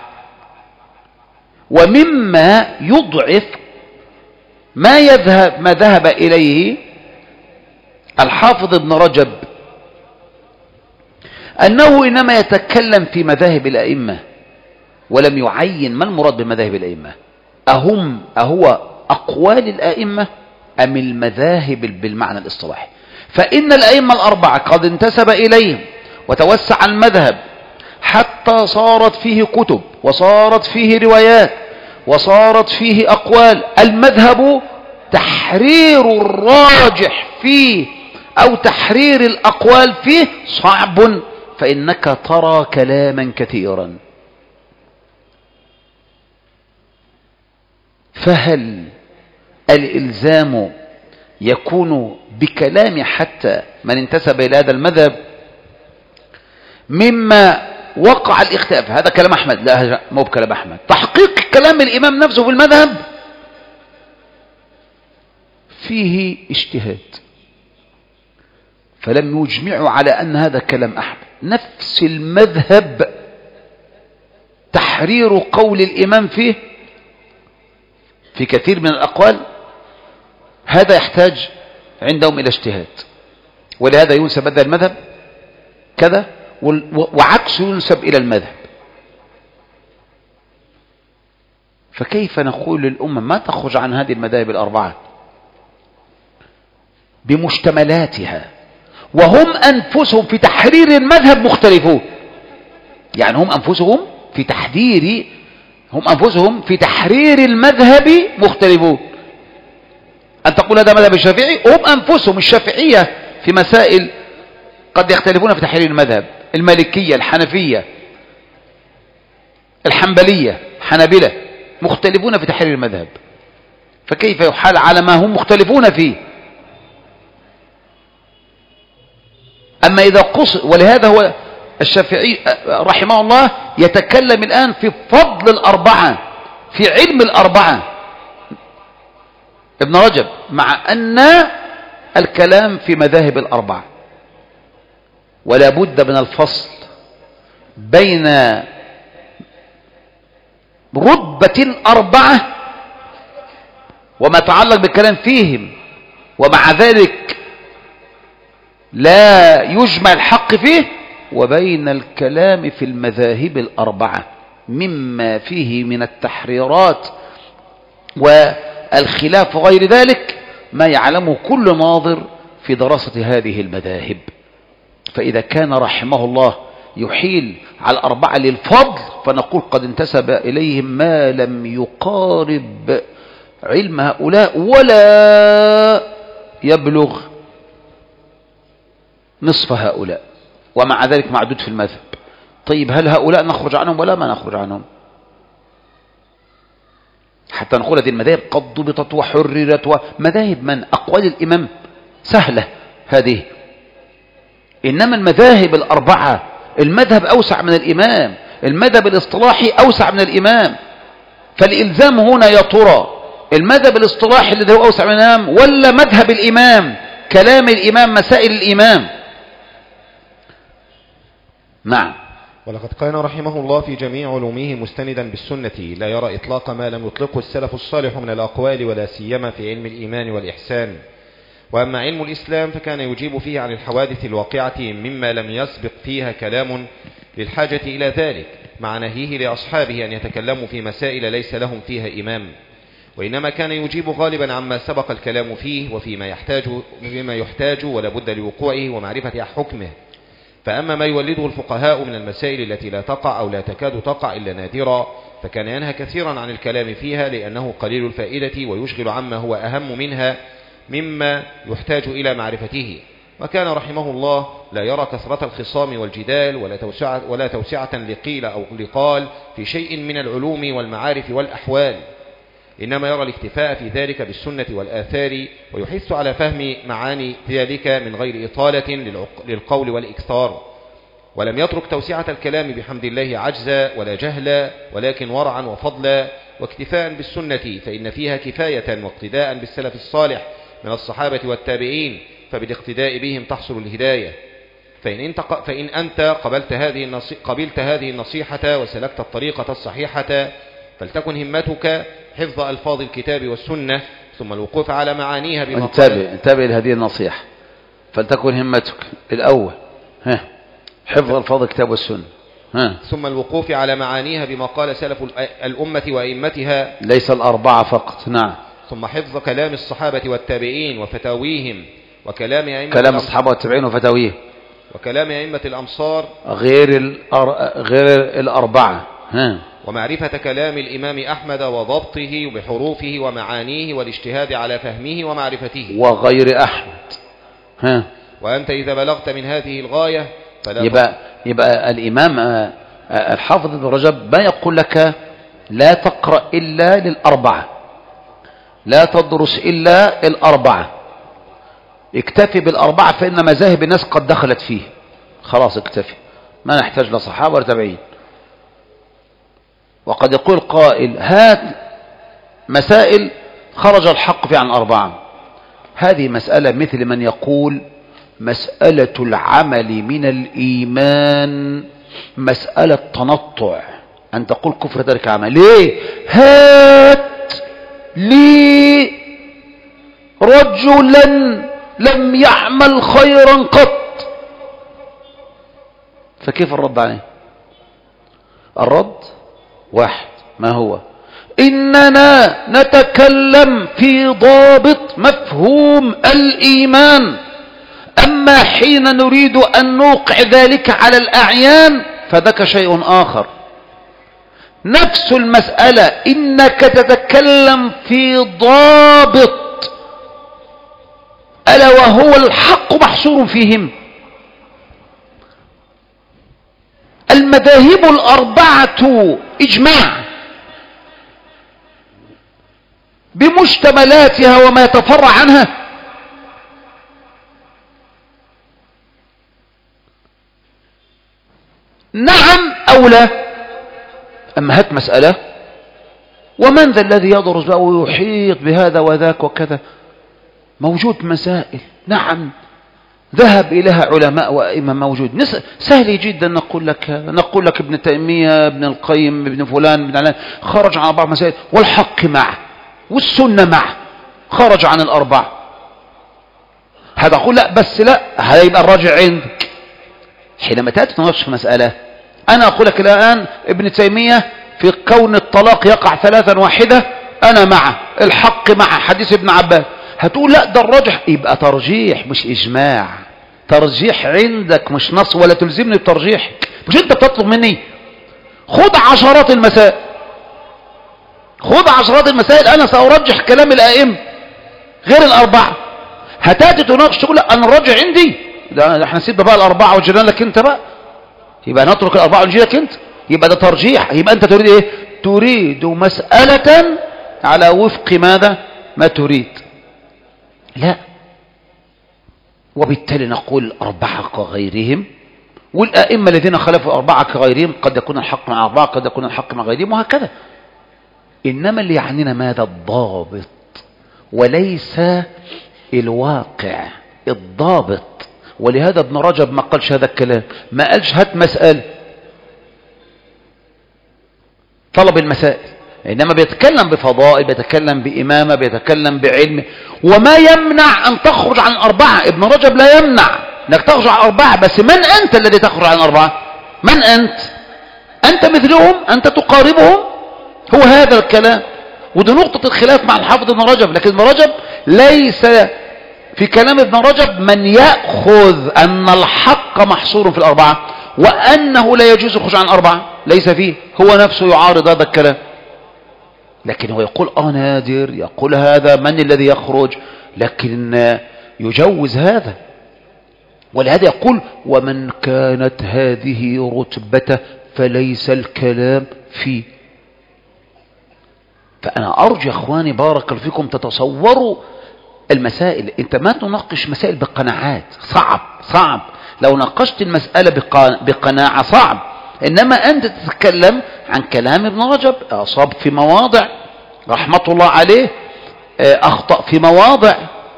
ومما يضعف ما يذهب ما ذهب إليه الحافظ ابن رجب أنه إنما يتكلم في مذاهب الأئمة ولم يعين ما المراد بمذاهب الأئمة، أهم أهو أقوال الأئمة أم المذاهب بالمعنى الاصطلاحي. فإن الأئمة الأربعة قد انتسب إليهم وتوسع المذهب حتى صارت فيه كتب وصارت فيه روايات وصارت فيه أقوال. المذهب تحرير الراجح فيه أو تحرير الأقوال فيه صعب، فإنك ترى كلاما كثيرا. فهل الإلزام يكون بكلام حتى من انتسب إلى هذا المذهب مما وقع الاختلاف؟ هذا كلام أحمد، لا مو بكلام أحمد. تحقيق كلام الإمام نفسه في المذهب فيه اجتهاد، فلم يجمعوا على أن هذا كلام أحمد. نفس المذهب تحرير قول الإمام فيه في كثير من الأقوال هذا يحتاج عندهم إلى اجتهاد، ولهذا ينسب هذا المذهب كذا وعكسه ينسب إلى المذهب. فكيف نقول للأمة ما تخرج عن هذه المذاهب الأربعة بمشتملاتها وهم أنفسهم في تحرير المذهب مختلفون؟ يعني هم أنفسهم في تحرير هم أنفسهم في تحرير المذهب مختلفون. أن تقول هذا مذهب الشافعي، هم أنفسهم الشافعية في مسائل قد يختلفون في تحرير المذهب. المالكية، الحنفية، الحنبلية، حنبلة مختلفون في تحرير المذهب، فكيف يحال على ما هم مختلفون فيه؟ أما إذا قص ولهذا هو الشافعي رحمه الله يتكلم الآن في فضل الأربعة، في علم الأربعة ابن رجب، مع أن الكلام في مذاهب الأربعة. ولا بد من الفصل بين رتبة الأربعة وما يتعلق بالكلام فيهم، ومع ذلك لا يجمع الحق فيه، وبين الكلام في المذاهب الأربعة مما فيه من التحريرات والخلاف وغير ذلك ما يعلمه كل ناظر في دراسة هذه المذاهب. فإذا كان رحمه الله يحيل على الأربعة للفضل فنقول قد انتسب إليهم ما لم يقارب علم هؤلاء ولا يبلغ نصف هؤلاء، ومع ذلك معدود في المذهب. طيب هل هؤلاء نخرج عنهم ولا ما نخرج عنهم؟ حتى نقول هذه المذاهب قد ضبطت وحررت، ومذاهب من أقوال الإمام سهلة هذه، إنما المذاهب الأربعة المذهب أوسع من الإمام، المذهب الاصطلاحي أوسع من الإمام. فالإلزام هنا يا ترى المذهب الاصطلاحي الذي هو أوسع من الإمام ولا مذهب الإمام، كلام الإمام، مسائل الإمام؟ نعم. ولقد كان رحمه الله في جميع علومه مستندا بالسنة، لا يرى إطلاق ما لم يطلقه السلف الصالح من الأقوال، ولا سيما في علم الإيمان والإحسان. وأما علم الإسلام فكان يجيب فيه عن الحوادث الواقعة مما لم يسبق فيها كلام للحاجة إلى ذلك، مع نهيه لأصحابه أن يتكلموا في مسائل ليس لهم فيها إمام، وإنما كان يجيب غالبا عما سبق الكلام فيه وفيما يحتاج, فيما يحتاج ولا بد لوقوعه ومعرفة حكمه. فأما ما يولده الفقهاء من المسائل التي لا تقع أو لا تكاد تقع إلا نادرا فكان ينهى كثيرا عن الكلام فيها لأنه قليل الفائدة ويشغل عما هو أهم منها مما يحتاج إلى معرفته. وكان رحمه الله لا يرى كثرة الخصام والجدال ولا توسعة, ولا توسعة لقيل أو لقال في شيء من العلوم والمعارف والأحوال، إنما يرى الاكتفاء في ذلك بالسنة والآثار، ويحث على فهم معاني ذلك من غير إطالة للقول والإكثار. ولم يترك توسعة الكلام بحمد الله عجزا ولا جهلا، ولكن ورعا وفضلا واكتفاء بالسنة، فإن فيها كفاية واقتداء بالسلف الصالح من الصحابة والتابعين، فبالاقتداء بهم تحصل الهداية. فإن أنت, فإن أنت قبلت, هذه قبلت هذه النصيحة وسلكت الطريقة الصحيحة فلتكن همتك حفظ ألفاظ الكتاب والسنة، ثم الوقوف على معانيها بما انتبه انتبه لهذه النصيحة. فلتكن همتك الأول ها حفظ ألفاظ الكتاب والسنة، ها ثم الوقوف على معانيها بما قال سلف الأمة وأئمتها، ليس الأربعة فقط. نعم. ثم حفظ كلام الصحابة والتابعين وفتاويهم، وكلام أئمة كلام الصحابة والتابعين وفتاويهم، وكلام أئمة الأمصار غير الأر... غير الأربعة، ها ومعرفة كلام الإمام أحمد وضبطه بحروفه ومعانيه والاجتهاد على فهمه ومعرفته، وغير أحمد. ها وأنت إذا بلغت من هذه الغاية فلا يبقى, يبقى الإمام الحافظ ابن رجب ما يقول لك لا تقرأ إلا للأربعة، لا تدرس إلا الأربعة، اكتفي بالأربعة فإن مذاهب الناس قد دخلت فيه، خلاص اكتفي، ما نحتاج لا صحابة ولا تابعين. وقد يقول قائل هات مسائل خرج الحق في عن أربعة، هذه مسألة مثل من يقول مسألة العمل من الإيمان مسألة تنطع، أن تقول كفر ترك عمل. ليه؟ هات لي رجلا لم يعمل خيرا قط، فكيف الرد عليه؟ الرد واحد، ما هو؟ إننا نتكلم في ضابط مفهوم الإيمان، أما حين نريد أن نوقع ذلك على الأعيان فذاك شيء آخر. نفس المسألة إنك تتكلم في ضابط ألا وهو الحق محصور فيهم. المذاهب الأربعة إجماع بمشتملاتها وما يتفرع عنها، نعم أو لا؟ أما هات مسألة ومن ذا الذي يدرس بقى ويحيط بهذا وذاك وكذا؟ موجود مسائل، نعم ذهب إليها علماء وأئمة، موجود، سهل جدا نقول لك نقول لك ابن تيمية ابن القيم ابن فلان ابن علان خرج عن أربع مسائل والحق معه والسنة معه، خرج عن الأربعة. هذا أقول لا، بس لا، هذا يبقى الراجع عندك. حينما تأتي تناقش في مسألة، أنا أقول لك الآن ابن تيمية في كون الطلاق يقع ثلاثا واحدة أنا معه، الحق معه، حديث ابن عباس، هتقول لا ده الراجح، يبقى ترجيح مش إجماع، ترجيح عندك مش نص، ولا تلزمني بترجيحك، مش أنت بتطلب مني. خد عشرات المسائل، خد عشرات المسائل، أنا سأرجح كلام الآئمة غير الأربعة. هتاتي تناقش تقول لا أنا الراجع عندي، ده احنا نسيب بقى الأربعة وجينا لك أنت بقى، يبقى نترك الأربعة ونجي لك أنت، يبقى ده ترجيح. يبقى أنت تريد إيه؟ تريد مسألة على وفق ماذا؟ ما تريد. لا، وبالتالي نقول أربعة كغيرهم، والآئمة الذين خلفوا أربعة كغيرهم، قد يكون الحق مع أربعة قد يكون الحق مع غيرهم، وهكذا. إنما اللي يعنينا ماذا؟ الضابط وليس الواقع، الضابط. ولهذا ابن رجب ما قالش هذا الكلام، ما قالش هات مسألة طلب المسائل، إنما بيتكلم بفضائل، بيتكلم بإمامة، بيتكلم بعلم. وما يمنع أن تخرج عن أربعة، ابن رجب لا يمنع أنك تخرج عن أربعة، بس من أنت الذي تخرج عن أربعة؟ من أنت؟ أنت مثلهم، أنت تقاربهم. هو هذا الكلام، ودي نقطة الخلاف مع الحافظ ابن رجب. لكن ابن رجب ليس في كلام ابن رجب من يأخذ أن الحق محصور في الأربعة وأنه لا يجوز الخروج عن الأربعة، ليس فيه. هو نفسه يعارض هذا الكلام، لكن هو يقول آه نادر، يقول هذا من الذي يخرج، لكن يجوز هذا. ولهذا يقول ومن كانت هذه رتبته فليس الكلام فيه. فأنا أرجو يا أخواني بارك الله فيكم تتصوروا المسائل. أنت ما تناقش مسائل بقناعات، صعب صعب. لو ناقشت المسألة بقناعة صعب، إنما أنت تتكلم عن كلام ابن رجب، أصاب في مواضع رحمة الله عليه، أخطأ في مواضع.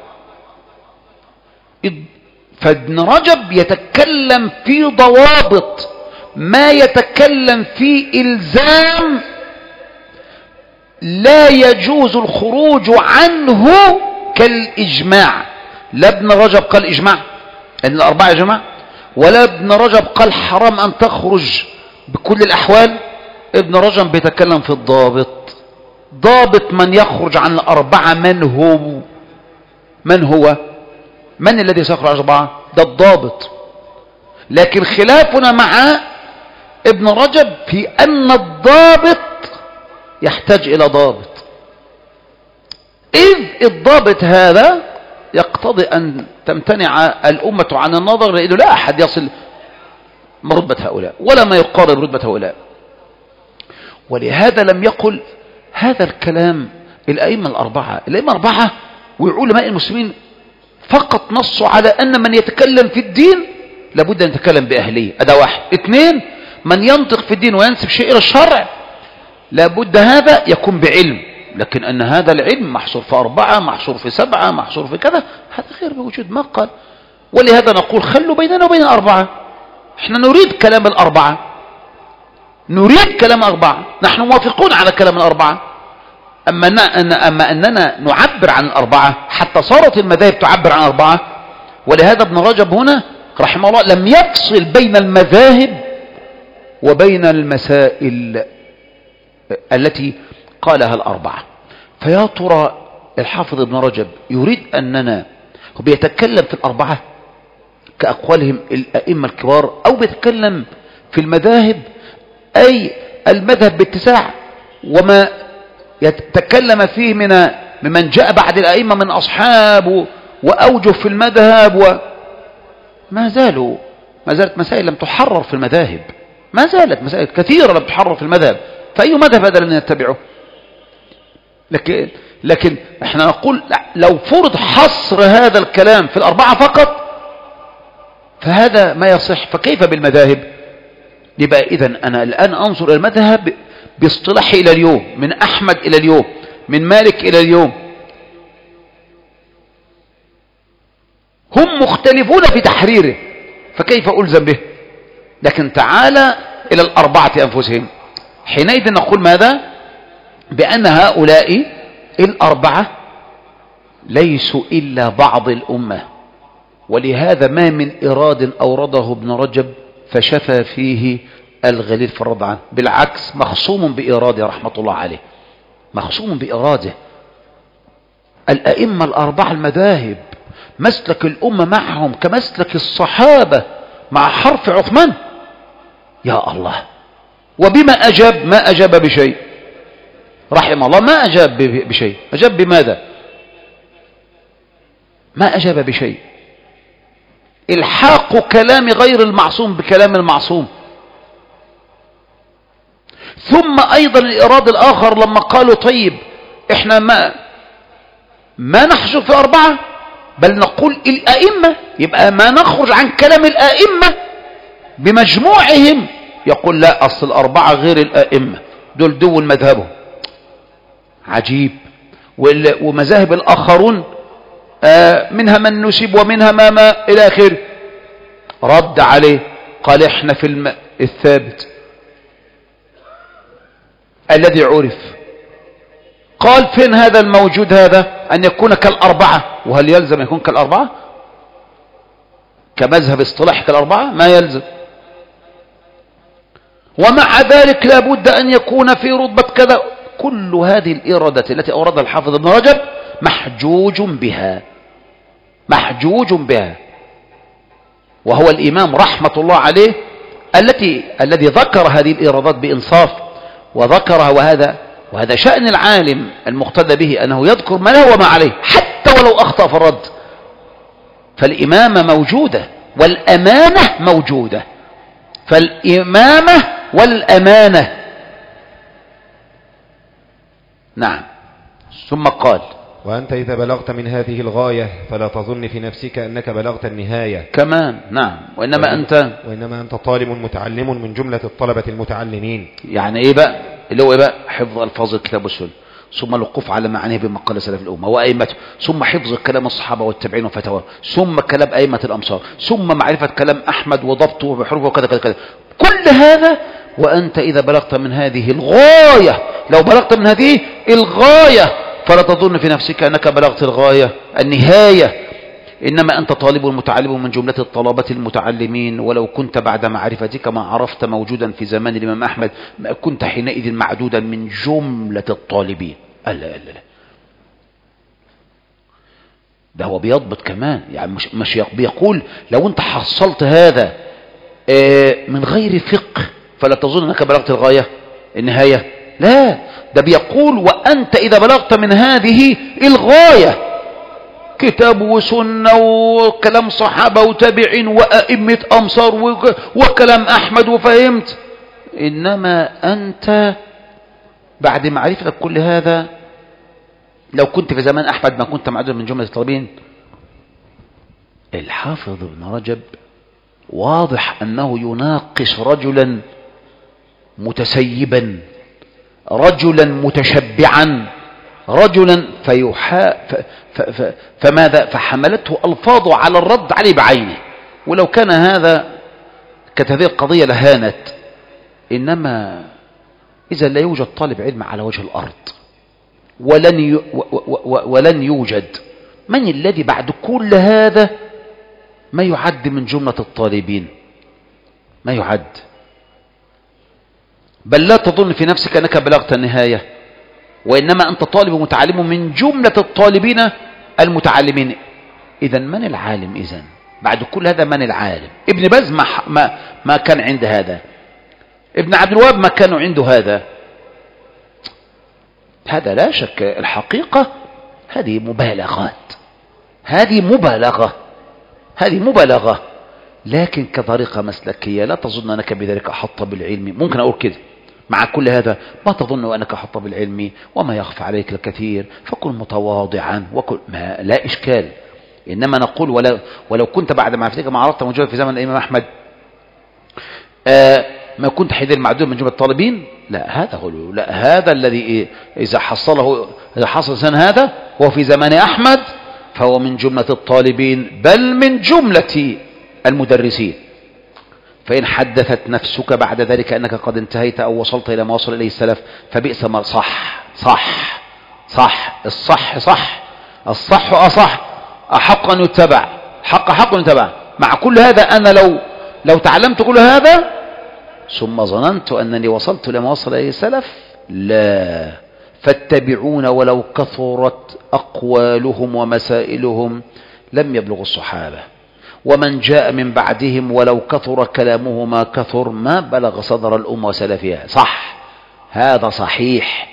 فابن رجب يتكلم في ضوابط، ما يتكلم في إلزام لا يجوز الخروج عنه كالإجماع. لا ابن رجب قال إجماع أن الأربعة يا جماعة، ولا ابن رجب قال حرام أن تخرج بكل الأحوال. ابن رجب بيتكلم في الضابط، ضابط من يخرج عن الأربعة من هو من هو من الذي سيخرج عن الأربعة، ده الضابط. لكن خلافنا مع ابن رجب في أن الضابط يحتاج إلى ضابط، إذ الضابط هذا يقتضي أن تمتنع الأمة عن النظر، لأنه لا أحد يصل رتبة هؤلاء ولا ما يقارب رتبة هؤلاء. ولهذا لم يقل هذا الكلام الأئمة الأربعة. الأئمة الأربعة وعلماء المسلمين فقط نصوا على أن من يتكلم في الدين لابد أن يتكلم بأهلية. هذا واحد. اثنين، من ينطق في الدين وينسب شيء إلى الشرع لابد هذا يكون بعلم. لكن أن هذا العلم محصور في أربعة، محصور في سبعة، محصور في كذا، هذا غير موجود، ما قال. ولهذا نقول خلوا بيننا وبين الأربعة. احنا نريد كلام الأربعة، نريد كلام الأربعة، نحن موافقون على كلام الأربعة. أما, أما أننا نعبر عن الأربعة حتى صارت المذاهب تعبر عن أربعة. ولهذا ابن رجب هنا رحمه الله لم يفصل بين المذاهب وبين المسائل التي قالها الأربعة. فيا ترى الحافظ ابن رجب يريد أننا بيتكلم في الأربعة كأقوالهم الأئمة الكبار، أو بيتكلم في المذاهب أي المذهب باتساع وما يتكلم فيه من ممن جاء بعد الأئمة من أصحاب وأوجه في المذهب، وما زالوا ما زالت مسائل لم تحرر في المذاهب، ما زالت مسائل كثيرة لم تحرر في المذهب. فأي مذهب هذا لن يتبعه؟ لكن, لكن احنا نقول لو فرض حصر هذا الكلام في الأربعة فقط فهذا ما يصح، فكيف بالمذاهب؟ يبقى إذن أنا الآن أنظر إلى المذهب باصطلاحي إلى اليوم، من أحمد إلى اليوم، من مالك إلى اليوم، هم مختلفون في تحريره، فكيف ألزم به؟ لكن تعالى إلى الأربعة أنفسهم، حينئذ نقول ماذا؟ بأن هؤلاء الأربعة ليسوا إلا بعض الأمة. ولهذا ما من إراد أورده ابن رجب فشفى فيه الغليل في الرضعان، بالعكس مخصوم بإراده رحمة الله عليه، مخصوم بإراده. الأئمة الأربعة المذاهب مسلك الأمة معهم كمسلك الصحابة مع حرف عثمان. يا الله، وبما أجاب؟ ما أجاب بشيء رحمه الله، ما أجاب بشيء. أجاب بماذا؟ ما أجاب بشيء. الحاق كلام غير المعصوم بكلام المعصوم. ثم أيضا الإراد الآخر لما قالوا طيب إحنا ما ما نحجر في أربعة بل نقول الأئمة، يبقى ما نخرج عن كلام الأئمة بمجموعهم. يقول لا، أصل الأربعة غير الأئمة، دول دول مذهبهم. عجيب. ومذاهب الآخرون منها من نسب ومنها ما ما إلى آخره. رد عليه قال احنا في الم... الثابت الذي عرف. قال فين هذا الموجود هذا أن يكون كالأربعة؟ وهل يلزم يكون كالأربعة كمذهب اصطلاح كالأربعة؟ ما يلزم. ومع ذلك لابد أن يكون في رتبة كذا. كل هذه الإرادات التي أوردها الحافظ ابن رجب محجوج بها، محجوج بها. وهو الإمام رحمة الله عليه التي الذي ذكر هذه الإرادات بإنصاف وذكرها، وهذا وهذا شأن العالم المقتدى به أنه يذكر ما له وما عليه حتى ولو أخطأ في الرد. فالإمامة موجودة والأمانة موجودة، فالإمامة والأمانة. نعم. ثم قال: وأنت إذا بلغت من هذه الغاية فلا تظن في نفسك أنك بلغت النهاية كمان. نعم. وإنما وإنما أنت وإنما أنت طالب متعلم من جملة الطلبة المتعلمين. يعني إيه بقى اللي هو إيه بقى؟ حفظ ألفاظ الكتاب والسنة، ثم الوقوف على معانيه بما قال سلف الأمة وأئمته، ثم حفظ كلام الصحابة والتابعين وفتاوى، ثم كلام أئمة الأمصار، ثم معرفة كلام أحمد وضبطه وبحروفه وكذا كذا كذا. كل هذا وأنت إذا بلغت من هذه الغاية، لو بلغت من هذه الغاية فلا تظن في نفسك أنك بلغت الغاية النهاية، إنما أنت طالب متعلم من جملة الطلبة المتعلمين. ولو كنت بعد معرفتك ما عرفت موجودا في زمان الإمام أحمد ما كنت حينئذ معدودا من جملة الطالبين. لا لا لا، ده هو بيضبط كمان، يعني مش, مش بيقول لو أنت حصلت هذا من غير فقه فلا تظن أنك بلغت الغاية النهاية. لا، ده بيقول وأنت إذا بلغت من هذه الغاية كتاب وسنة وكلام صحابة وتابعين وأئمة أمصار وكلام أحمد وفهمت، إنما أنت بعد معرفتك كل هذا لو كنت في زمان أحمد ما كنت معدود من جملة الطالبين. الحافظ ابن رجب واضح أنه يناقش رجلا متسيبا، رجلا متشبعا، رجلا فيحا ف... ف... ف... فماذا فحملته ألفاظه على الرد عليه بعينه. ولو كان هذا كانت هذه القضية لهانت، إنما إذا لا يوجد طالب علم على وجه الأرض ولن ي... و... و... و... ولن يوجد من الذي بعد كل هذا ما يعد من جملة الطالبين، ما يعد. بل لا تظن في نفسك أنك بلغت النهاية، وإنما أنت طالب متعلم من جملة الطالبين المتعلمين. إذن من العالم؟ إذن بعد كل هذا من العالم؟ ابن باز ما, ما, ما كان عند هذا، ابن عبد الوهاب ما كانوا عنده هذا. هذا لا شك الحقيقة هذه مبالغات، هذه مبالغة، هذه مبالغة، لكن كطريقة مسلكية لا تظن أنك بذلك أحط بالعلم. ممكن أقول كده مع كل هذا ما تظن أنك أحط بالعلم وما يخفى عليك الكثير، فكن متواضعا وكن ما لا إشكال. إنما نقول ولو, ولو كنت بعد معرفتك ما عرفت موجود في زمن الإمام أحمد آه ما كنت حينئذ معدود من جملة الطالبين. لا، هذا هو لا هذا الذي إذا حصله إذا حصل سنة هذا وهو في زمان أحمد فهو من جملة الطالبين بل من جملة المدرسين. فإن حدثت نفسك بعد ذلك أنك قد انتهيت أو وصلت إلى ما وصل إليه السلف فبئس ما صح صح صح الصح صح الصح أصح أحق أن يتبع حق حق أن يتبع. مع كل هذا أنا لو لو تعلمت كل هذا ثم ظننت أنني وصلت لما وصل إليه السلف، لا، فاتبعون ولو كثرت أقوالهم ومسائلهم لم يبلغوا الصحابة، ومن جاء من بعدهم ولو كثر كلامه ما كثر ما بلغ صدر الأمة وسلفها. صح، هذا صحيح،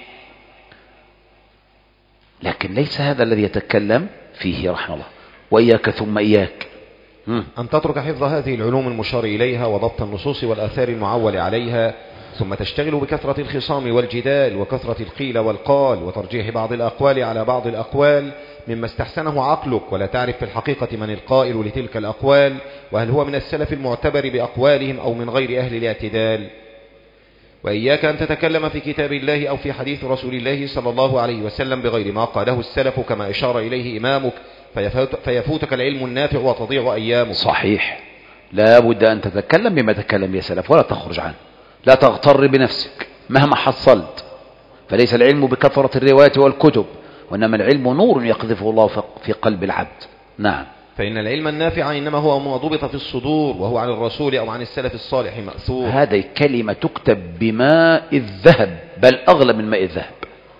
لكن ليس هذا الذي يتكلم فيه رحمه الله. وإياك ثم إياك أن تترك حفظ هذه العلوم المشار إليها وضبط النصوص والآثار المعول عليها، ثم تشتغل بكثرة الخصام والجدال وكثرة القيل والقال وترجيح بعض الأقوال على بعض الأقوال مما استحسنه عقلك، ولا تعرف في الحقيقة من القائل لتلك الأقوال، وهل هو من السلف المعتبر بأقوالهم أو من غير أهل الاعتدال. وإياك أن تتكلم في كتاب الله أو في حديث رسول الله صلى الله عليه وسلم بغير ما قاله السلف كما إشار إليه إمامك، فيفوت فيفوتك العلم النافع وتضيع أيامك. صحيح، لا بد أن تتكلم بما تكلم يا سلف ولا تخرج عنه، لا تغتر بنفسك مهما حصلت، فليس العلم بكثرة الروايات والكتب، وإنما العلم نور يقذفه الله في قلب العبد. نعم. فإن العلم النافع إنما هو ما ضبط في الصدور، وهو عن الرسول أو عن السلف الصالح مأثور. هذه كلمة تكتب بماء الذهب، بل أغلى من ماء الذهب.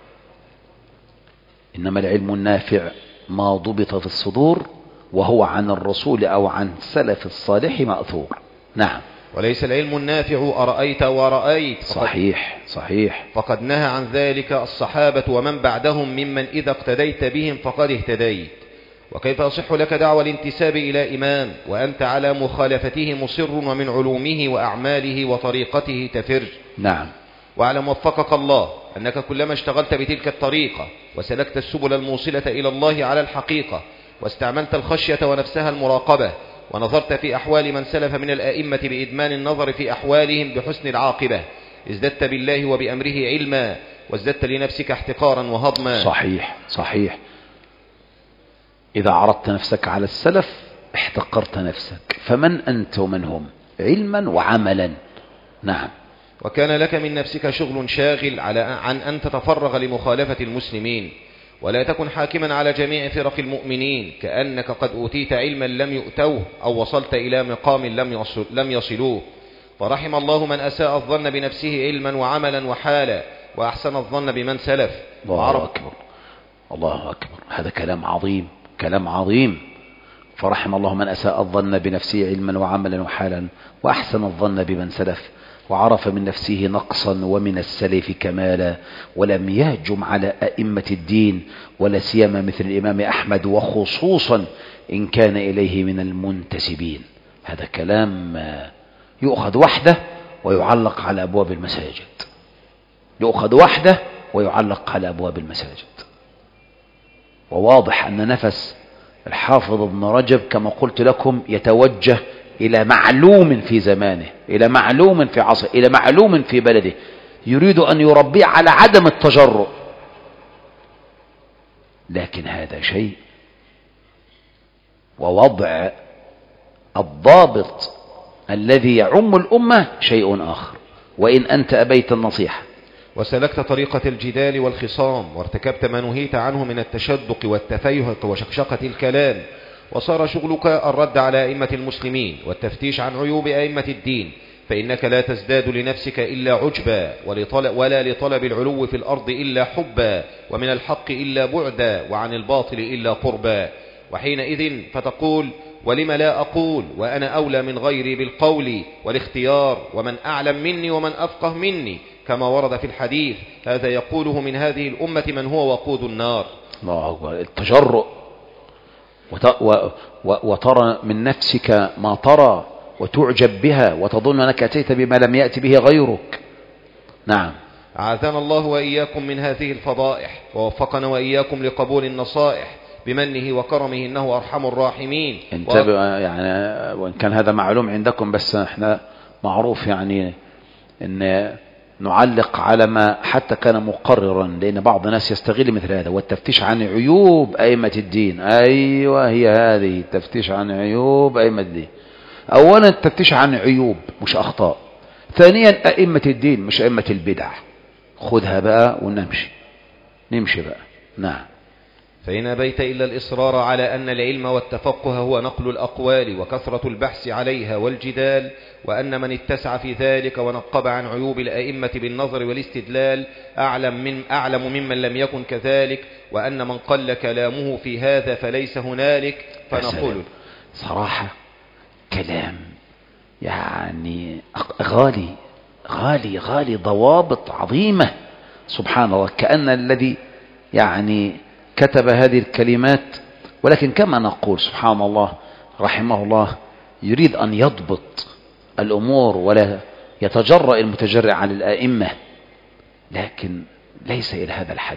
إنما العلم النافع ما ضبط في الصدور، وهو عن الرسول أو عن السلف الصالح مأثور. نعم. وليس العلم النافع أرأيت ورأيت. صحيح صحيح. فقد نهى عن ذلك الصحابة ومن بعدهم ممن إذا اقتديت بهم فقد اهتديت. وكيف يصح لك دعوى الانتساب إلى إمام وأنت على مخالفته مصر ومن علومه وأعماله وطريقته تفر؟ نعم. واعلم وفقك الله أنك كلما اشتغلت بتلك الطريقة وسلكت السبل الموصلة إلى الله على الحقيقة، واستعملت الخشية ونفسها المراقبة، ونظرت في أحوال من سلف من الآئمة بإدمان النظر في أحوالهم بحسن العاقبة، ازددت بالله وبأمره علما، وازددت لنفسك احتقارا وهضما. صحيح صحيح. إذا عرضت نفسك على السلف احتقرت نفسك، فمن أنت ومن هم علما وعملا. نعم. وكان لك من نفسك شغل شاغل على عن أن تتفرغ لمخالفة المسلمين، ولا تكن حاكما على جميع فرق المؤمنين كأنك قد أوتيت علما لم يؤتوه، أو وصلت إلى مقام لم يصل لم يصلوه. فرحم الله من أساء الظن بنفسه علما وعملا وحالا، وأحسن الظن بمن سلف. الله أكبر الله أكبر. هذا كلام عظيم كلام عظيم. فرحم الله من أساء الظن بنفسه علما وعملا وحالا، وأحسن الظن بمن سلف، وعرف من نفسه نقصا ومن السلف كمالا، ولم يهجم على أئمة الدين، ولا سيما مثل الإمام أحمد، وخصوصا إن كان إليه من المنتسبين. هذا كلام يؤخذ وحده ويعلق على أبواب المساجد، يؤخذ وحده ويعلق على أبواب المساجد. وواضح أن نفس الحافظ ابن رجب كما قلت لكم يتوجه إلى معلوم في زمانه، إلى معلوم في عصره، إلى معلوم في بلده، يريد أن يربيه على عدم التجرؤ. لكن هذا شيء، ووضع الضابط الذي يعم الأمة شيء آخر، وإن أنت أبيت النصيحة. وسلكت طريقة الجدال والخصام، وارتكبت ما نهيت عنه من التشدق والتفيهق وشقشقة الكلام، وصار شغلك الرد على أئمة المسلمين والتفتيش عن عيوب أئمة الدين، فإنك لا تزداد لنفسك إلا عجبا، ولطلب ولا لطلب العلو في الأرض إلا حبا، ومن الحق إلا بعدا، وعن الباطل إلا قربا. وحينئذ فتقول: ولم لا أقول وأنا أولى من غيري بالقول والاختيار، ومن أعلم مني ومن أفقه مني، كما ورد في الحديث: هذا يقوله من هذه الأمة من هو وقود النار. الله أكبر. التجرؤ، وترى من نفسك ما ترى وتعجب بها، وتظن أنك أتيت بما لم يأتي به غيرك. نعم. أعاذنا الله وإياكم من هذه الفضائح، ووفقنا وإياكم لقبول النصائح بمنه وكرمه، إنه أرحم الراحمين. انتبه و... يعني وإن كان هذا معلوم عندكم، بس احنا معروف يعني ان نعلق على ما حتى كان مقررا، لأن بعض الناس يستغل مثل هذا، والتفتيش عن عيوب أئمة الدين. أيوة، هي هذه التفتيش عن عيوب أئمة الدين. أولا التفتيش عن عيوب مش أخطاء، ثانيا أئمة الدين مش أئمة البدع. خذها بقى ونمشي نمشي بقى. نعم. فإن أبيت إلا الإصرار على أن العلم والتفقه هو نقل الأقوال وكثرة البحث عليها والجدال، وأن من اتسع في ذلك ونقب عن عيوب الأئمة بالنظر والاستدلال أعلم من أعلم ممن لم يكن كذلك، وأن من قل كلامه في هذا فليس هنالك. فنقول صراحة كلام يعني غالي غالي غالي، ضوابط عظيمة. سبحان الله، كأن الذي يعني كتب هذه الكلمات، ولكن كما نقول سبحان الله رحمه الله يريد أن يضبط الأمور ولا يتجرأ المتجرع على الآئمة، لكن ليس إلى هذا الحد.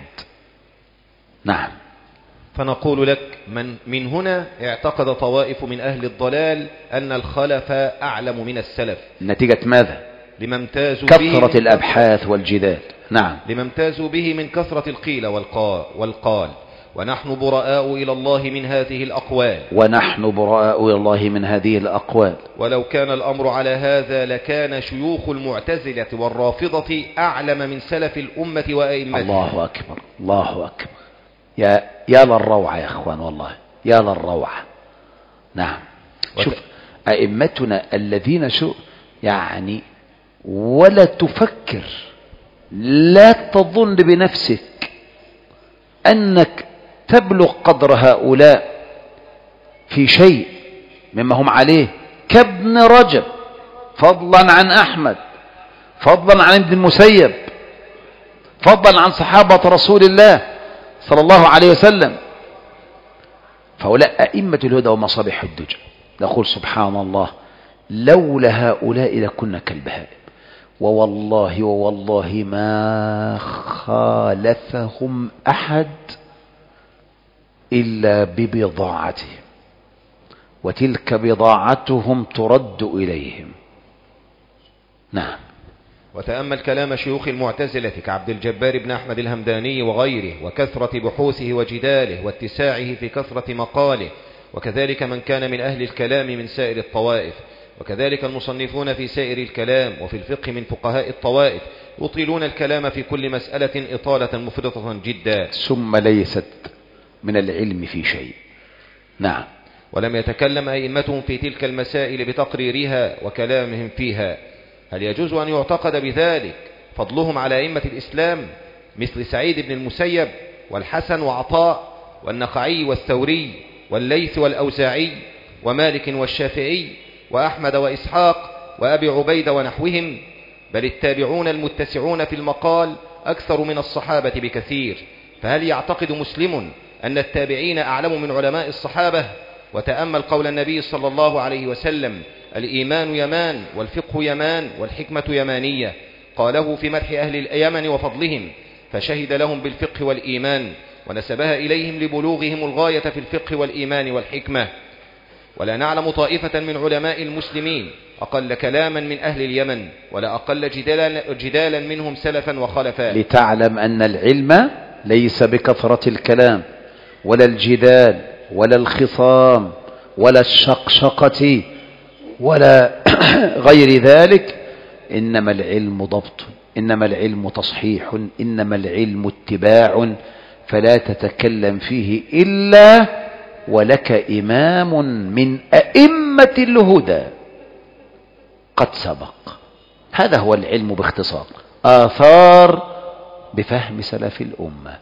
نعم. فنقول لك: من, من هنا اعتقد طوائف من أهل الضلال أن الخلف أعلم من السلف. نتيجة ماذا؟ لما امتازوا كثرة الأبحاث والجدال. نعم. لما امتازوا به من كثرة القيل والقال، ونحن براء إلى الله من هذه الأقوال ونحن براء إلى الله من هذه الأقوال ولو كان الأمر على هذا لكان شيوخ المعتزلة والرافضة أعلم من سلف الأمة وأئمتها. الله أكبر الله أكبر. يا, يا للروعة يا أخوان، والله يا للروعة. نعم. شوف أئمتنا الذين شو يعني، ولا تفكر، لا تظن بنفسك أنك تبلغ قدر هؤلاء في شيء مما هم عليه، كابن رجب فضلا عن أحمد، فضلا عن ابن المسيب، فضلا عن صحابة رسول الله صلى الله عليه وسلم. فهؤلاء أئمة الهدى ومصابيح الدجى. نقول سبحان الله، لولا هؤلاء لكنا كالبهائم. ووالله ووالله ما خالفهم أحد إلا ببضاعتهم، وتلك بضاعتهم ترد إليهم. نعم. وتأمل كلام شيوخ المعتزلة كعبد الجبار بن أحمد الهمداني وغيره، وكثرة بحوثه وجداله، واتساعه في كثرة مقاله، وكذلك من كان من أهل الكلام من سائر الطوائف، وكذلك المصنفون في سائر الكلام وفي الفقه من فقهاء الطوائف، يطيلون الكلام في كل مسألة إطالة مفرطة جدا، ثم ليست من العلم في شيء. نعم. ولم يتكلم أئمتهم في تلك المسائل بتقريرها وكلامهم فيها. هل يجوز أن يعتقد بذلك فضلهم على أئمة الإسلام مثل سعيد بن المسيب والحسن وعطاء والنخعي والثوري والليث والأوزاعي ومالك والشافعي وأحمد وإسحاق وأبي عبيدة ونحوهم؟ بل التابعون المتسعون في المقال أكثر من الصحابة بكثير. فهل يعتقد مسلم أن التابعين أعلم من علماء الصحابة؟ وتأمل قول النبي صلى الله عليه وسلم: الإيمان يمان والفقه يمان والحكمة يمانية، قاله في مدح أهل اليمن وفضلهم، فشهد لهم بالفقه والإيمان ونسبها إليهم لبلوغهم الغاية في الفقه والإيمان والحكمة. ولا نعلم طائفة من علماء المسلمين أقل كلاما من أهل اليمن، ولا أقل جدالا, جدالا منهم سلفا وخلفا. لتعلم أن العلم ليس بكثرة الكلام ولا الجدال ولا الخصام ولا الشقشقة ولا غير ذلك، إنما العلم ضبط، إنما العلم تصحيح، إنما العلم اتباع، فلا تتكلم فيه إلا ولك إمام من أئمة الهدى قد سبق. هذا هو العلم باختصار. آثار بفهم سلف الأمة،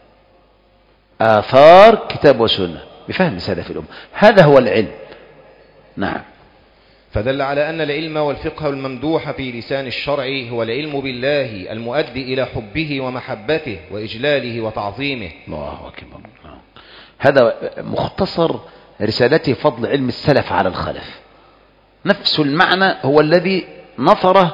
آثار كتاب وسنة بفهم سلف الأمة، هذا هو العلم. نعم. فدل على أن العلم والفقه الممدوح في لسان الشرع هو العلم بالله المؤدي إلى حبه ومحبته وإجلاله وتعظيمه. الله أكبر. هذا مختصر رسالته فضل علم السلف على الخلف. نفس المعنى هو الذي نثره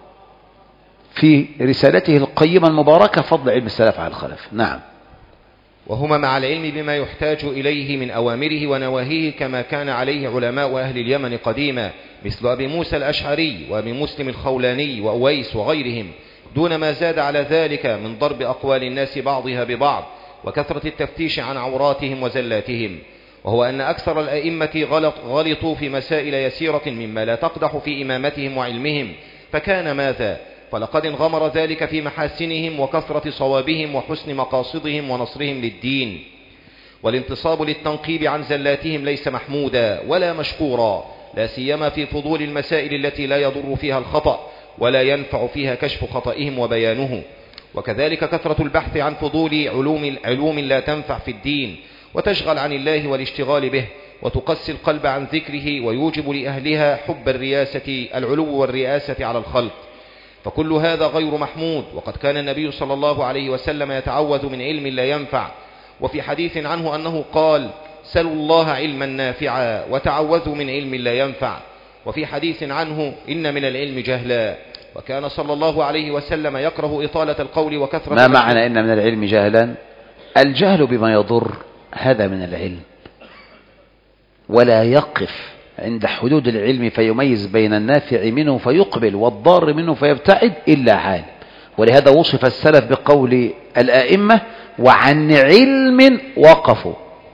في رسالته القيمة المباركة فضل علم السلف على الخلف. نعم. وهما مع العلم بما يحتاج إليه من أوامره ونواهيه، كما كان عليه علماء أهل اليمن قديما مثل أبي موسى الأشعري وأبي مسلم الخولاني وأويس وغيرهم، دون ما زاد على ذلك من ضرب أقوال الناس بعضها ببعض وكثرة التفتيش عن عوراتهم وزلاتهم. وهو أن أكثر الأئمة غلط غلطوا في مسائل يسيرة مما لا تقدح في إمامتهم وعلمهم، فكان ماذا؟ فلقد انغمر ذلك في محاسنهم وكثرة صوابهم وحسن مقاصدهم ونصرهم للدين. والانتصاب للتنقيب عن زلاتهم ليس محمودا ولا مشكورا، لا سيما في فضول المسائل التي لا يضر فيها الخطأ ولا ينفع فيها كشف خطئهم وبيانه. وكذلك كثرة البحث عن فضول علوم, علوم لا تنفع في الدين وتشغل عن الله والاشتغال به، وتقسي القلب عن ذكره، ويوجب لأهلها حب الرياسة العلو والرئاسة على الخلق. فكل هذا غير محمود. وقد كان النبي صلى الله عليه وسلم يتعوذ من علم لا ينفع، وفي حديث عنه أنه قال: سلوا الله علما نافعا وتعوذوا من علم لا ينفع. وفي حديث عنه: إن من العلم جهلا. وكان صلى الله عليه وسلم يكره إطالة القول وكثرة. ما معنى إن من العلم جهلا؟ الجهل بما يضر هذا من العلم، ولا يقف عند حدود العلم فيميز بين النافع منه فيقبل والضار منه فيبتعد إلا عالم. ولهذا وصف السلف بقول الآئمة: وعن علم وقفوا،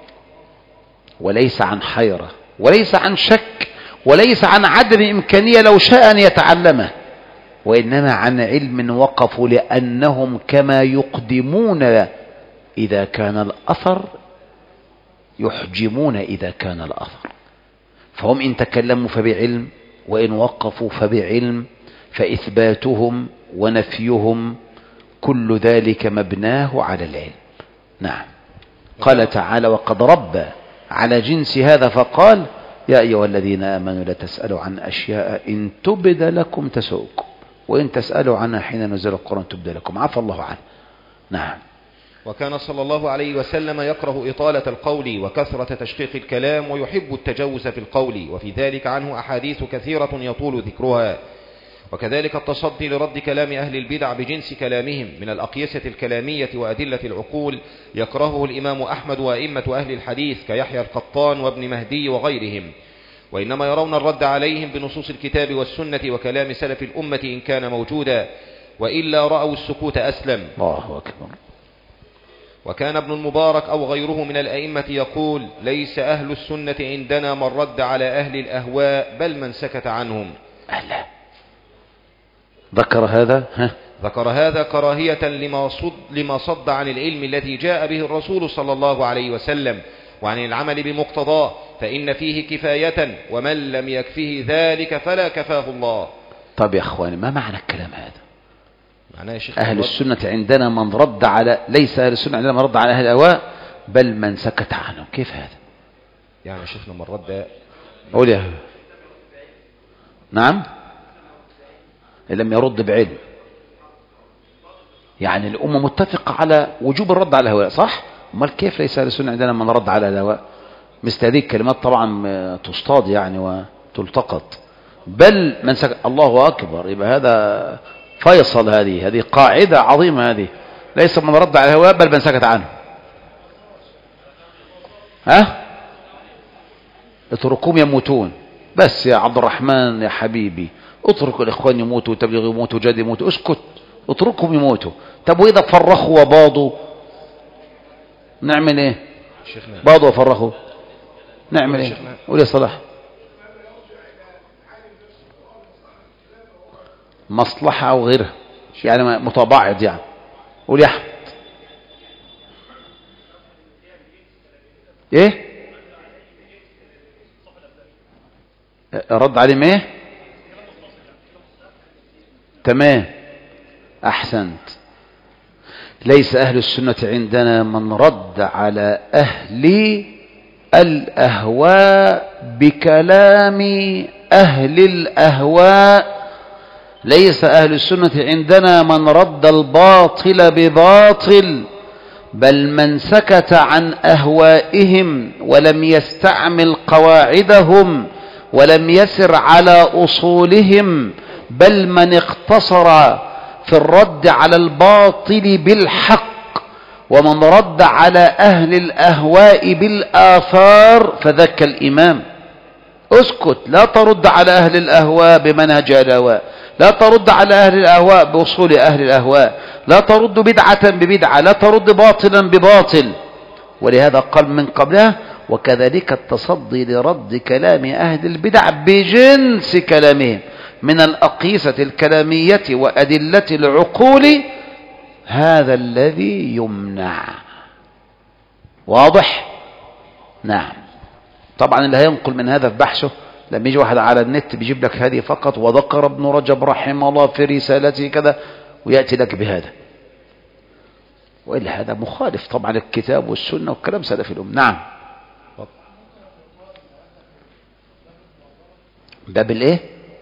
وليس عن حيرة وليس عن شك وليس عن عدم إمكانية لو شاء أن يتعلمه، وإنما عن علم وقفوا، لأنهم كما يقدمون إذا كان الأثر يحجمون إذا كان الأثر. فهم إن تكلموا فبعلم، وإن وقفوا فبعلم، فإثباتهم ونفيهم كل ذلك مبناه على العلم. نعم. قال تعالى: وقد رب على جنس هذا فقال: يا أيها الذين آمنوا لا تسألوا عن أشياء إن تبد لكم تسؤكم، وإن تسألوا عنها حين نزل القرآن تبد لكم، عفى الله عنه. نعم. وكان صلى الله عليه وسلم يكره إطالة القول وكثرة تشقيق الكلام، ويحب التجوز في القول، وفي ذلك عنه أحاديث كثيرة يطول ذكرها. وكذلك التصدي لرد كلام أهل البدع بجنس كلامهم من الأقيسة الكلامية وأدلة العقول، يكرهه الإمام أحمد وأئمة أهل الحديث كيحيى القطان وابن مهدي وغيرهم، وإنما يرون الرد عليهم بنصوص الكتاب والسنة وكلام سلف الأمة إن كان موجودا، وإلا رأوا السكوت أسلم. الله أكبر. وكان ابن المبارك أو غيره من الأئمة يقول: ليس أهل السنة عندنا من رد على أهل الأهواء، بل من سكت عنهم. أهلا. ذكر هذا ها؟ ذكر هذا كراهية لما صد, لما صد عن العلم الذي جاء به الرسول صلى الله عليه وسلم، وعن العمل بمقتضاه، فإن فيه كفاية، ومن لم يكفه ذلك فلا كفاه الله. طب يا أخواني، ما معنى الكلام هذا؟ معناه يا شيخ أهل السنة عندنا من رد على ليس أهل السنة عندنا من رد على أهل الأهواء، بل من سكت عنهم. كيف هذا؟ يعني شيخنا من رد قول يا نعم لم يرد بعلم، يعني الأمة متفقة على وجوب الرد على الهواء، صح؟ امال كيف ليس أهل السنة عندنا من رد على الهواء؟ مثل هذه الكلمات طبعا تصطاد يعني وتلتقط. بل من سكت. الله أكبر. يبقى هذا فيصل، هذه هذه قاعدة عظيمة، هذه ليس من رد على الهواء بل من سكت عنه. ها؟ اتركوهم يموتون. بس يا عبد الرحمن يا حبيبي، اترك الإخوان يموتوا، تبلغ يموتوا، جاد يموتوا، اسكت، اتركهم يموتوا. طب وإذا فرخوا وباضوا نعمل ايه؟ باضوا وفرخوا نعمل ايه؟ قول يا صلاح. مصلحة أو غيرها، يعني متباعد يعني. قول يا أحمد. ايه؟ رد عليهم ايه؟ تمام، أحسنت. ليس أهل السنة عندنا من رد على أهل الأهواء بكلام أهل الأهواء. ليس أهل السنة عندنا من رد الباطل بباطل، بل من سكت عن أهوائهم ولم يستعمل قواعدهم ولم يسر على أصولهم، بل من اقتصر في الرد على الباطل بالحق، ومن رد على أهل الأهواء بالآثار فذاك الإمام. اسكت، لا ترد على أهل الأهواء بمنهج الأهواء، لا ترد على أهل الأهواء بأصول أهل الأهواء، لا ترد بدعة ببدعة، لا ترد باطلا بباطل. ولهذا قال من قبلها: وكذلك التصدي لرد كلام أهل البدع بجنس كلامهم من الأقيسة الكلامية وأدلة العقول، هذا الذي يمنع. واضح؟ نعم. طبعا اللي هينقل من هذا في بحثه، لما يجي واحد على النت بيجيب لك هذه فقط، وذكر ابن رجب رحمه الله في رسالته كذا، ويأتي لك بهذا، وإلا هذا مخالف طبعا الكتاب والسنة والكلام سلف الأمة. نعم. باب الايه؟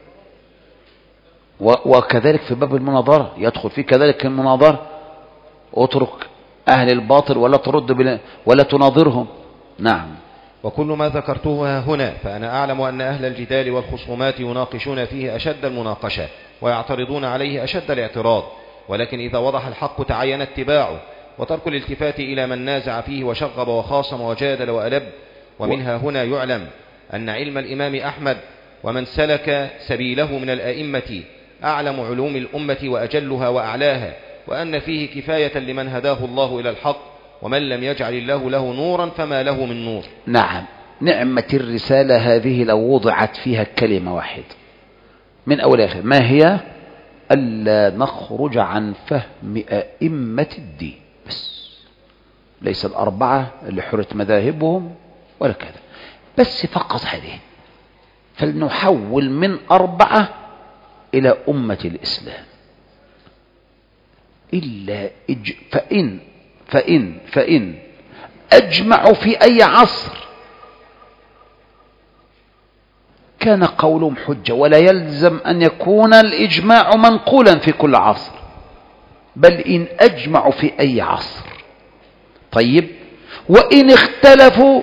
وكذلك في باب المناظرة يدخل فيه كذلك المناظرة. اترك أهل الباطل ولا ترد ولا تناظرهم. نعم. وكل ما ذكرته هنا فأنا أعلم أن أهل الجدال والخصومات يناقشون فيه أشد المناقشة ويعترضون عليه أشد الاعتراض، ولكن إذا وضح الحق تعين اتباعه وترك الالتفات إلى من نازع فيه وشغب وخاصم وجادل وألب. ومنها هنا يعلم أن علم الإمام أحمد ومن سلك سبيله من الأئمة أعلم علوم الأمة وأجلها وأعلاها، وأن فيه كفاية لمن هداه الله إلى الحق، ومن لم يجعل الله له نورا فما له من نور. نعم. نعمة الرسالة هذه لو وضعت فيها كلمة واحدة من أول آخر، ما هي؟ ألا نخرج عن فهم أئمة الدين بس، ليس الأربعة اللي حرت مذاهبهم ولا كذا، بس فقط هذه. فلنحول من أربعة إلى أمة الإسلام. إلا إج... فإن فإن فإن أجمعوا في أي عصر كان قولهم حجة، ولا يلزم أن يكون الإجماع منقولا في كل عصر، بل إن أجمعوا في أي عصر. طيب، وإن اختلفوا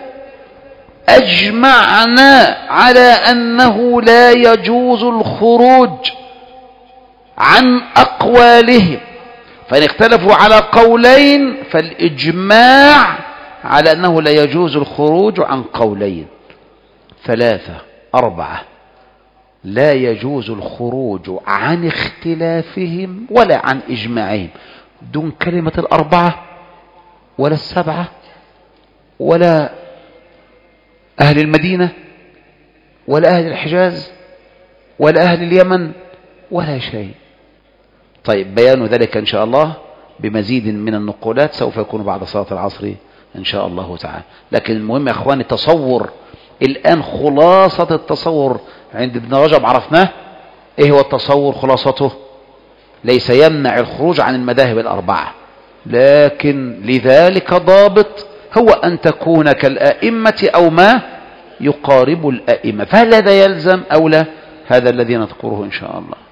أجمعنا على أنه لا يجوز الخروج عن أقوالهم، فإن اختلفوا على قولين فالإجماع على أنه لا يجوز الخروج عن قولين. ثلاثة أربعة، لا يجوز الخروج عن اختلافهم ولا عن إجماعهم، دون كلمة الأربعة ولا السبعة ولا أهل المدينة ولا أهل الحجاز ولا أهل اليمن ولا شيء. طيب، بيان ذلك إن شاء الله بمزيد من النقولات سوف يكون بعد صلاة العصر إن شاء الله تعالى. لكن المهم يا أخواني التصور الآن، خلاصة التصور عند ابن رجب عرفناه. إيه هو التصور؟ خلاصته ليس يمنع الخروج عن المذاهب الأربعة، لكن لذلك ضابط، هو أن تكون كالآئمة أو ما يقارب الآئمة. فهل هذا يلزم أو لا؟ هذا الذي نذكره إن شاء الله.